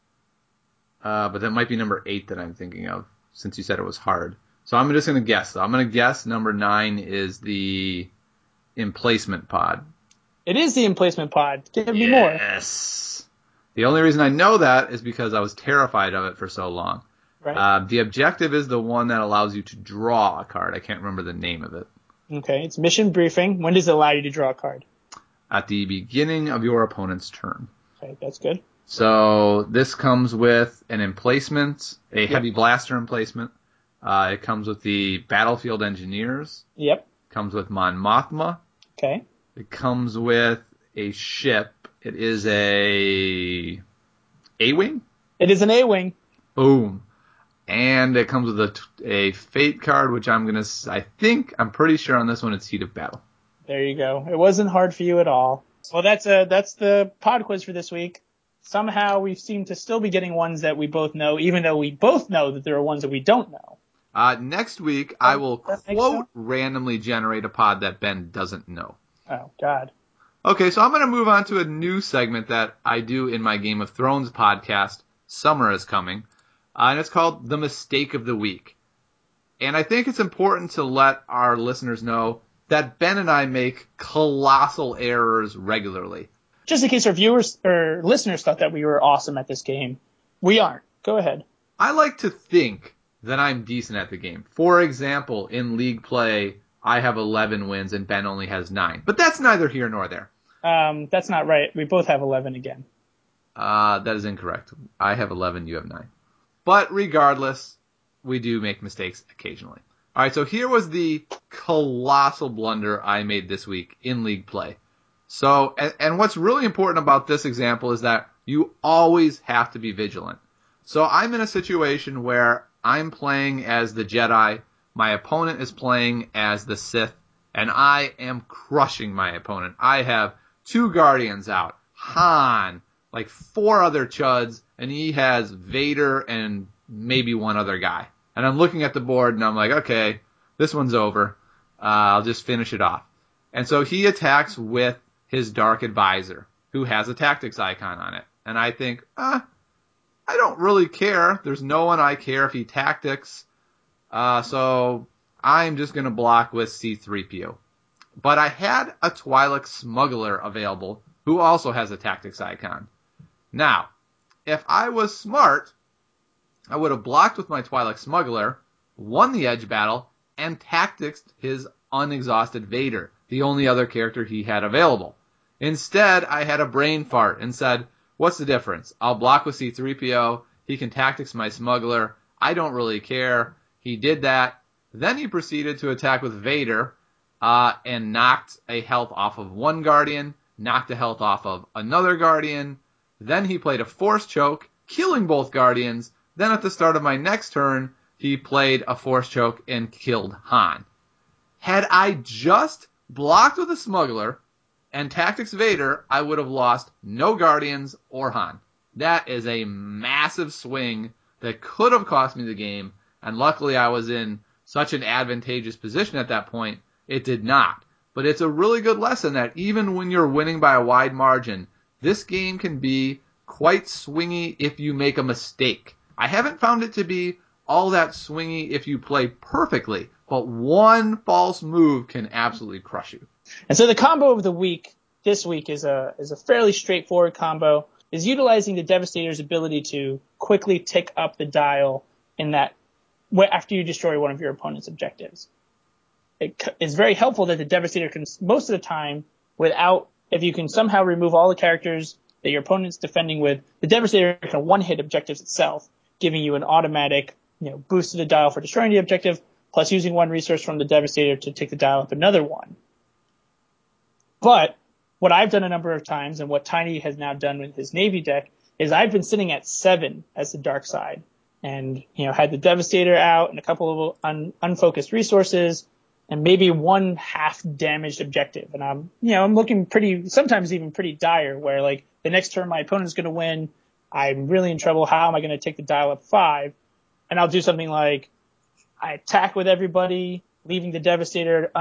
But that might be number 8 that I'm thinking of, since you said it was hard. So I'm just going to guess, though. I'm going to guess number 9 is the emplacement pod. It is the emplacement pod. Give me more. Yes. The only reason I know that is because I was terrified of it for so long. Right. The objective is the one that allows you to draw a card. I can't remember the name of it. Okay. It's mission briefing. When does it allow you to draw a card? At the beginning of your opponent's turn. Okay, that's good. So this comes with an emplacement, a heavy blaster emplacement. It comes with the battlefield engineers. Yep. Comes with Mon Mothma. Okay. It comes with a ship. It is a A-Wing? It is an A-Wing. Boom. And it comes with a fate card, which I'm pretty sure on this one it's Heat of Battle. There you go. It wasn't hard for you at all. Well, that's the pod quiz for this week. Somehow we seem to still be getting ones that we both know, even though we both know that there are ones that we don't know. Next week, I will randomly generate a pod that Ben doesn't know. Oh, God. Okay, so I'm going to move on to a new segment that I do in my Game of Thrones podcast. Summer is coming. And it's called The Mistake of the Week. And I think it's important to let our listeners know that Ben and I make colossal errors regularly. Just in case our viewers or listeners thought that we were awesome at this game, we aren't. Go ahead. I like to think that I'm decent at the game. For example, in league play, I have 11 wins and Ben only has 9. But that's neither here nor there. That's not right. We both have 11 again. That is incorrect. I have 11, you have 9. But regardless, we do make mistakes occasionally. All right, so here was the colossal blunder I made this week in league play. So, and what's really important about this example is that you always have to be vigilant. So I'm in a situation where I'm playing as the Jedi, my opponent is playing as the Sith, and I am crushing my opponent. I have 2 Guardians out, Han, like 4 other chuds, and he has Vader and maybe 1 other guy. And I'm looking at the board and I'm like, okay, this one's over. I'll just finish it off. And so he attacks with his Dark Advisor, who has a tactics icon on it. And I think, I don't really care. There's no one I care if he tactics. So I'm just going to block with C-3PO. But I had a Twi'lek Smuggler available, who also has a tactics icon. Now, if I was smart, I would have blocked with my Twi'lek Smuggler, won the edge battle, and tacticsed his unexhausted Vader, the only other character he had available. Instead, I had a brain fart and said, what's the difference? I'll block with C-3PO, he can tactics my Smuggler, I don't really care. He did that. Then he proceeded to attack with Vader, and knocked a health off of 1 Guardian, knocked a health off of another Guardian. Then he played a Force Choke, killing both Guardians. Then at the start of my next turn, he played a Force Choke and killed Han. Had I just blocked with a Smuggler and tactics Vader, I would have lost no Guardians or Han. That is a massive swing that could have cost me the game, and luckily I was in such an advantageous position at that point, it did not. But it's a really good lesson that even when you're winning by a wide margin, this game can be quite swingy if you make a mistake. I haven't found it to be all that swingy if you play perfectly, but one false move can absolutely crush you. And so the combo of the week this week is a fairly straightforward combo, is utilizing the Devastator's ability to quickly tick up the dial in that after you destroy one of your opponent's objectives. It is very helpful that the Devastator can, most of the time, if you can somehow remove all the characters that your opponent's defending with, the Devastator can one-hit objectives itself, giving you an automatic, boost to the dial for destroying the objective, plus using 1 resource from the Devastator to take the dial up another 1. But what I've done a number of times, and what Tiny has now done with his Navy deck, is I've been sitting at 7 as the dark side, and had the Devastator out and a couple of unfocused resources, and maybe one half damaged objective. And I'm looking sometimes even pretty dire, where like the next turn my opponent's going to win. I'm really in trouble. How am I going to take the dial up 5? And I'll do something like I attack with everybody, leaving the Devastator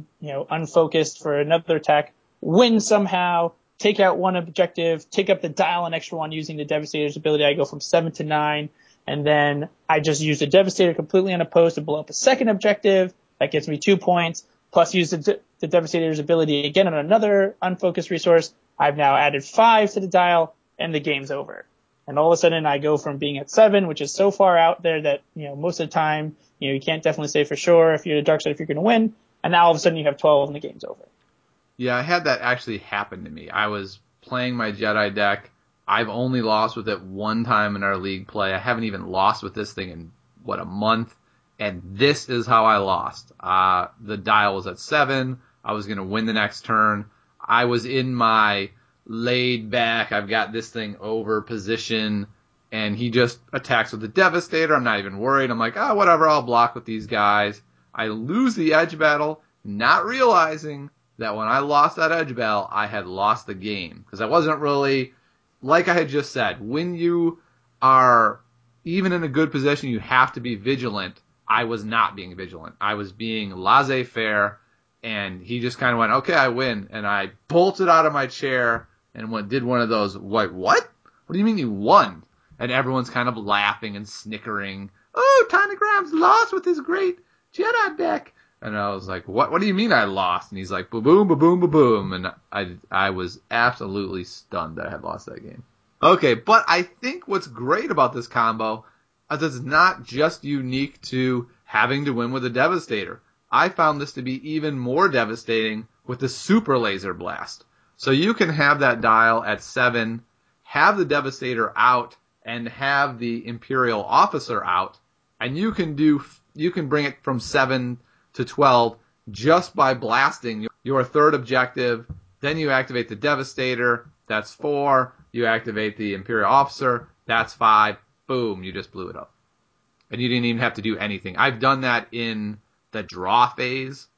unfocused for another attack, win somehow, take out one objective, take up the dial an extra one using the Devastator's ability. I go from 7 to 9, and then I just use the Devastator completely unopposed to blow up a second objective. That gets me 2 points, plus use the Devastator's ability again on another unfocused resource. I've now added 5 to the dial, and the game's over. And all of a sudden I go from being at 7, which is so far out there that, most of the time, you can't definitely say for sure if you're the dark side if you're going to win. And now all of a sudden you have 12 and the game's over. Yeah, I had that actually happen to me. I was playing my Jedi deck. I've only lost with it one time in our league play. I haven't even lost with this thing in, a month. And this is how I lost. The dial was at 7. I was going to win the next turn. I was in my laid back, I've got this thing over position, and he just attacks with the Devastator. I'm not even worried. I'm like, whatever, I'll block with these guys. I lose the edge battle, not realizing that when I lost that edge battle, I had lost the game. Because I wasn't really, like I had just said, when you are even in a good position, you have to be vigilant. I was not being vigilant. I was being laissez-faire, and he just kind of went, okay, I win. And I bolted out of my chair and did one of those, what? What do you mean you won? And everyone's kind of laughing and snickering. Oh, Tiny Grimes lost with his great Jedi deck. And I was like, what do you mean I lost? And he's like, ba-boom, ba-boom, ba-boom. And I was absolutely stunned that I had lost that game. Okay, but I think what's great about this combo is it's not just unique to having to win with a Devastator. I found this to be even more devastating with the Super Laser Blast. So you can have that dial at 7, have the Devastator out, and have the Imperial Officer out, and you can bring it from 7 to 12 just by blasting your third objective. Then you activate the Devastator, that's 4. You activate the Imperial Officer, that's 5. Boom, you just blew it up. And you didn't even have to do anything. I've done that in the draw phase,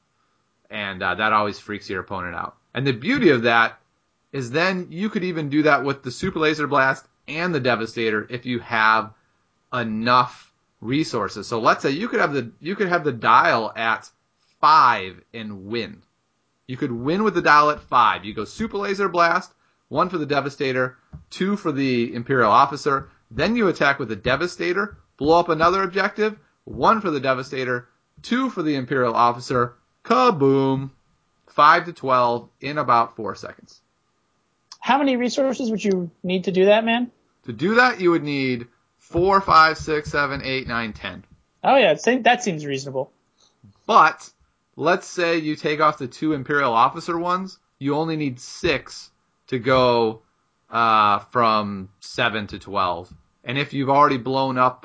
and that always freaks your opponent out. And the beauty of that is then you could even do that with the Super Laser Blast and the Devastator if you have enough resources. So let's say you could have the dial at 5 and win. You could win with the dial at 5. You go Super Laser Blast, 1 for the Devastator, 2 for the Imperial Officer. Then you attack with the Devastator, blow up another objective, 1 for the Devastator, 2 for the Imperial Officer, kaboom, 5 to 12 in about 4 seconds. How many resources would you need to do that, man? To do that, you would need 4, 5, 6, 7, 8, 9, 10. Oh yeah, that seems reasonable. But let's say you take off the 2 Imperial Officer ones, you only need 6 to go from 7 to 12. And if you've already blown up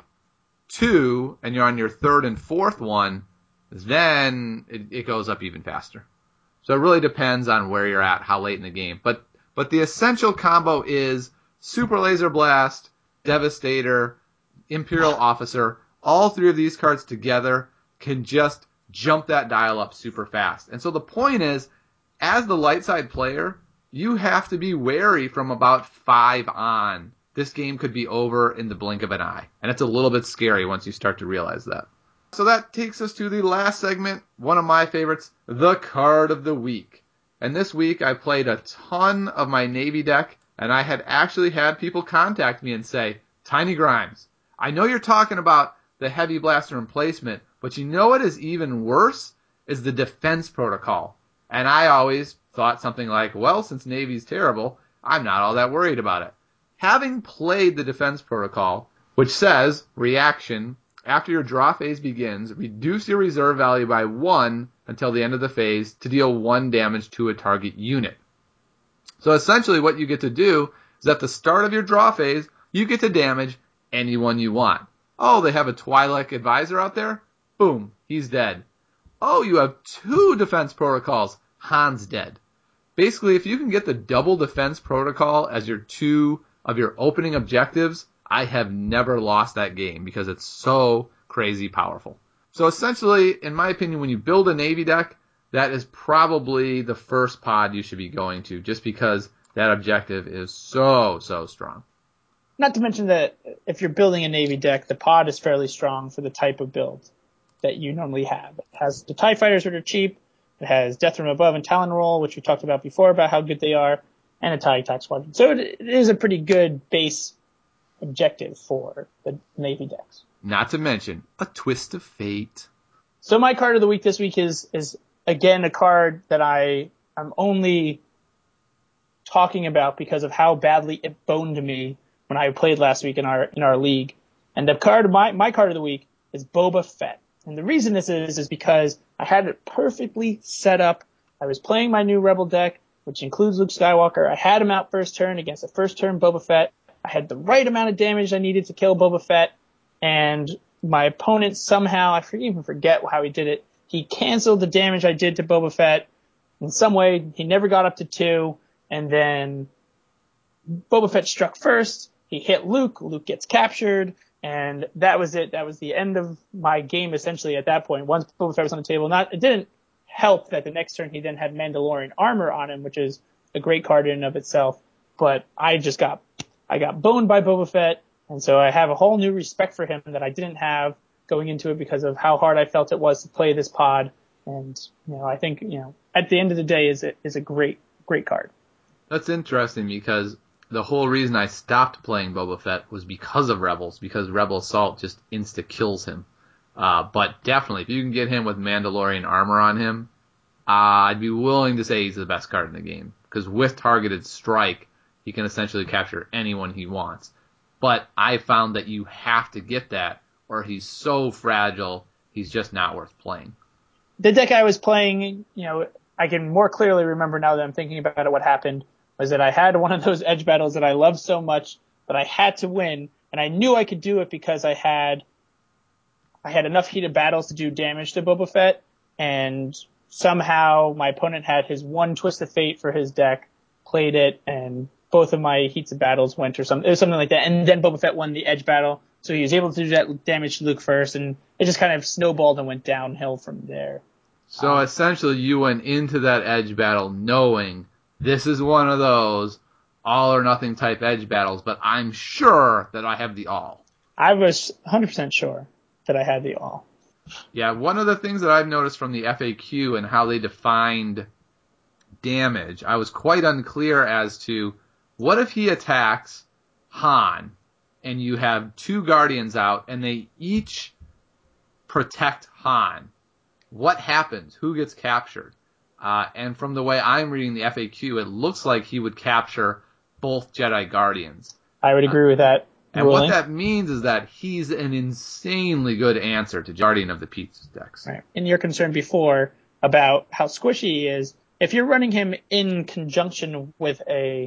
2 and you're on your 3rd and 4th one, then it goes up even faster. So it really depends on where you're at, how late in the game. But the essential combo is Super Laser Blast, Devastator, Imperial Officer. All 3 of these cards together can just jump that dial up super fast. And so the point is, as the light side player, you have to be wary from about 5 on. This game could be over in the blink of an eye. And it's a little bit scary once you start to realize that. So that takes us to the last segment, one of my favorites, the card of the week. And this week I played a ton of my Navy deck, and I had actually had people contact me and say, Tiny Grimes, I know you're talking about the Heavy Blaster Emplacement, but you know what is even worse? Is the Defense Protocol. And I always thought something like, well, since Navy's terrible, I'm not all that worried about it. Having played the Defense Protocol, which says, reaction, after your draw phase begins, reduce your reserve value by 1 until the end of the phase to deal 1 damage to a target unit. So essentially what you get to do is at the start of your draw phase, you get to damage anyone you want. Oh, they have a Twi'lek advisor out there? Boom, he's dead. Oh, you have 2 defense protocols. Han's dead. Basically, if you can get the double defense protocol as your 2 of your opening objectives, I have never lost that game because it's so crazy powerful. So essentially, in my opinion, when you build a Navy deck, that is probably the first pod you should be going to, just because that objective is so strong. Not to mention that if you're building a Navy deck, the pod is fairly strong for the type of build that you normally have. It has the TIE fighters that are cheap. It has Death from Above and Talon Roll, which we talked about before about how good they are, and a TIE attack squadron. So it is a pretty good base objective for the Navy decks. Not to mention a Twist of Fate. So my card of the week this week is again a card that I'm only talking about because of how badly it boned me when I played last week in our league. And the card, my card of the week is Boba Fett. And the reason this is because I had it perfectly set up. I was playing my new Rebel deck, which includes Luke Skywalker. I had him out first turn against a first turn Boba Fett. I had the right amount of damage I needed to kill Boba Fett. And my opponent somehow, I even forget how he did it, he canceled the damage I did to Boba Fett in some way. He never got up to 2. And then Boba Fett struck first. He hit Luke. Luke gets captured. And that was it. That was the end of my game, essentially, at that point. Once Boba Fett was on the table, it didn't help that the next turn he then had Mandalorian armor on him, which is a great card in and of itself. But I got boned by Boba Fett. And so I have a whole new respect for him that I didn't have going into it because of how hard I felt it was to play this pod. And, I think, at the end of the day is a great card. That's interesting because the whole reason I stopped playing Boba Fett was because of Rebels, because Rebel Assault just insta-kills him. But definitely, if you can get him with Mandalorian armor on him, I'd be willing to say he's the best card in the game. Because with Targeted Strike, he can essentially capture anyone he wants. But I found that you have to get that, or he's so fragile, he's just not worth playing. The deck I was playing, I can more clearly remember now that I'm thinking about it what happened, was that I had one of those edge battles that I love so much that I had to win, and I knew I could do it because I had enough heated battles to do damage to Boba Fett, and somehow my opponent had his one Twist of Fate for his deck, played it, and both of my heats of battles went or something. It was something like that, and then Boba Fett won the edge battle, so he was able to do that damage to Luke first, and it just kind of snowballed and went downhill from there. So essentially you went into that edge battle knowing this is one of those all or nothing type edge battles, but I'm sure that I have the all. I was 100% sure that I had the all. Yeah, one of the things that I've noticed from the FAQ and how they defined damage, I was quite unclear as to what if he attacks Han and you have 2 Guardians out and they each protect Han. What happens? Who gets captured? And from the way I'm reading the FAQ, it looks like he would capture both Jedi Guardians. I would agree with that. And ruling. what that means is that he's an insanely good answer to Guardian of the Peace decks. Right. And your concern before about how squishy he is, if you're running him in conjunction with a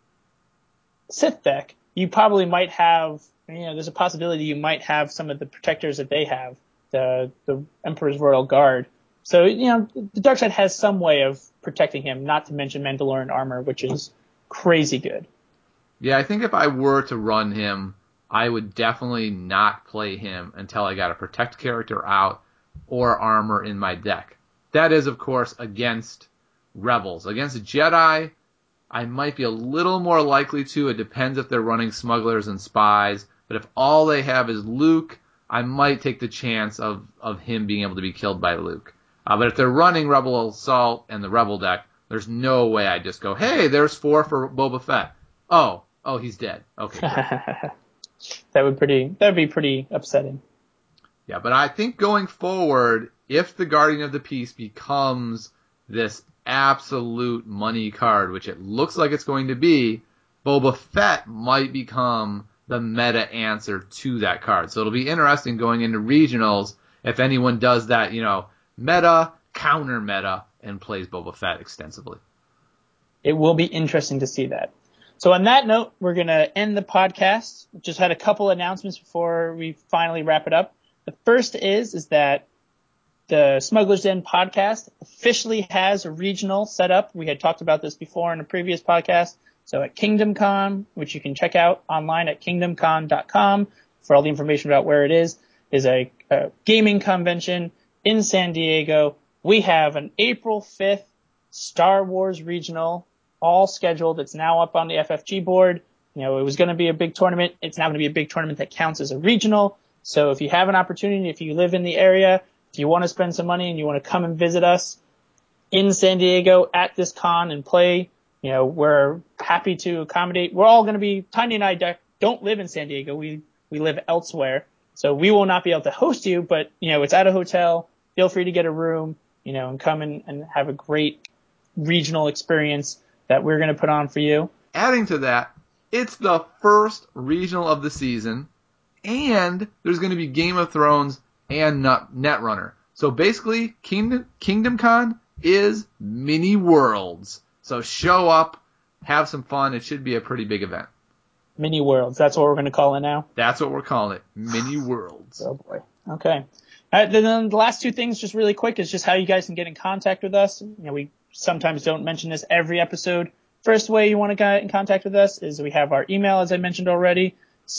Sith deck, you probably might have, there's a possibility you might have some of the protectors that they have, the Emperor's Royal Guard. So, the dark side has some way of protecting him, not to mention Mandalorian armor, which is crazy good. Yeah, I think if I were to run him, I would definitely not play him until I got a protect character out or armor in my deck. That is, of course, against Rebels. Against Jedi, I might be a little more likely to. It depends if they're running smugglers and spies. But if all they have is Luke, I might take the chance of him being able to be killed by Luke. But if they're running Rebel Assault and the Rebel deck, there's no way I just go, hey, there's 4 for Boba Fett. Oh, he's dead. Okay, great. That would be pretty upsetting. Yeah, but I think going forward, if the Guardian of the Peace becomes this absolute money card, which it looks like it's going to be, Boba Fett might become the meta answer to that card. So it'll be interesting going into regionals if anyone does that, meta, counter meta, and plays Boba Fett extensively. It will be interesting to see that. So on that note, we're going to end the podcast. Just had a couple announcements before we finally wrap it up. The first is that the Smuggler's Den podcast officially has a regional set up. We had talked about this before in a previous podcast. So at Kingdom Con, which you can check out online at kingdomcon.com for all the information about where it is a gaming convention in San Diego. We have an April 5th Star Wars regional all scheduled. It's now up on the FFG board. It was going to be a big tournament. It's now going to be a big tournament that counts as a regional. So if you have an opportunity, if you live in the area, if you want to spend some money and you want to come and visit us in San Diego at this con and play, we're happy to accommodate. We're all going to be, Tiny and I don't live in San Diego. We live elsewhere. So we will not be able to host you, but, it's at a hotel. Feel free to get a room, and come and have a great regional experience that we're going to put on for you. Adding to that, it's the first regional of the season, and there's going to be Game of Thrones and Netrunner. So basically, Kingdom Con is mini worlds. So show up, have some fun. It should be a pretty big event. Mini worlds. That's what we're going to call it now? That's what we're calling it. Mini worlds. Oh, boy. Okay. Then the last two things, just really quick, is just how you guys can get in contact with us. We sometimes don't mention this every episode. First way you want to get in contact with us is we have our email, as I mentioned already,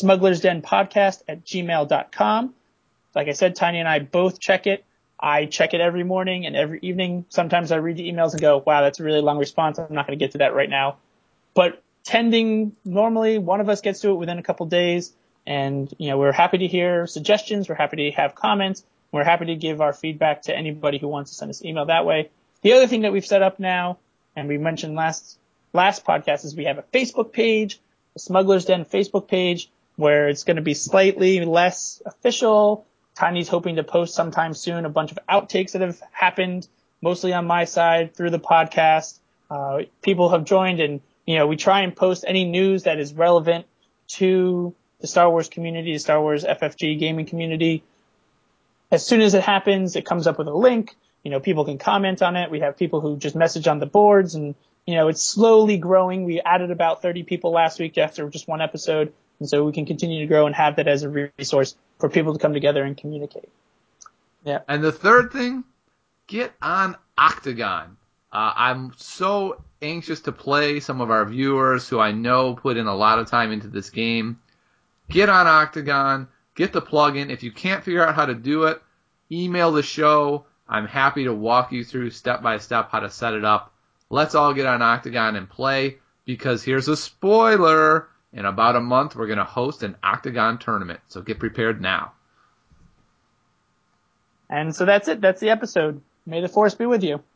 smugglersdenpodcast@gmail.com. Like I said, Tiny and I both check it. I check it every morning and every evening. Sometimes I read the emails and go, wow, that's a really long response. I'm not going to get to that right now. But normally one of us gets to it within a couple days. And, we're happy to hear suggestions. We're happy to have comments. We're happy to give our feedback to anybody who wants to send us email that way. The other thing that we've set up now, and we mentioned last podcast, is we have a Facebook page, the Smugglers Den Facebook page, where it's going to be slightly less official. Tiny's hoping to post sometime soon a bunch of outtakes that have happened, mostly on my side through the podcast. People have joined, and we try and post any news that is relevant to the Star Wars community, the Star Wars FFG gaming community. As soon as it happens, it comes up with a link. People can comment on it. We have people who just message on the boards, and it's slowly growing. We added about 30 people last week after just one episode. And so we can continue to grow and have that as a resource for people to come together and communicate. Yeah. And the third thing, get on Octagon. I'm so anxious to play some of our viewers who I know put in a lot of time into this game. Get on Octagon. Get the plugin. If you can't figure out how to do it, email the show. I'm happy to walk you through step by step how to set it up. Let's all get on Octagon and play, because here's a spoiler. In about a month, we're going to host an Octagon tournament, so get prepared now. And so that's it. That's the episode. May the Force be with you.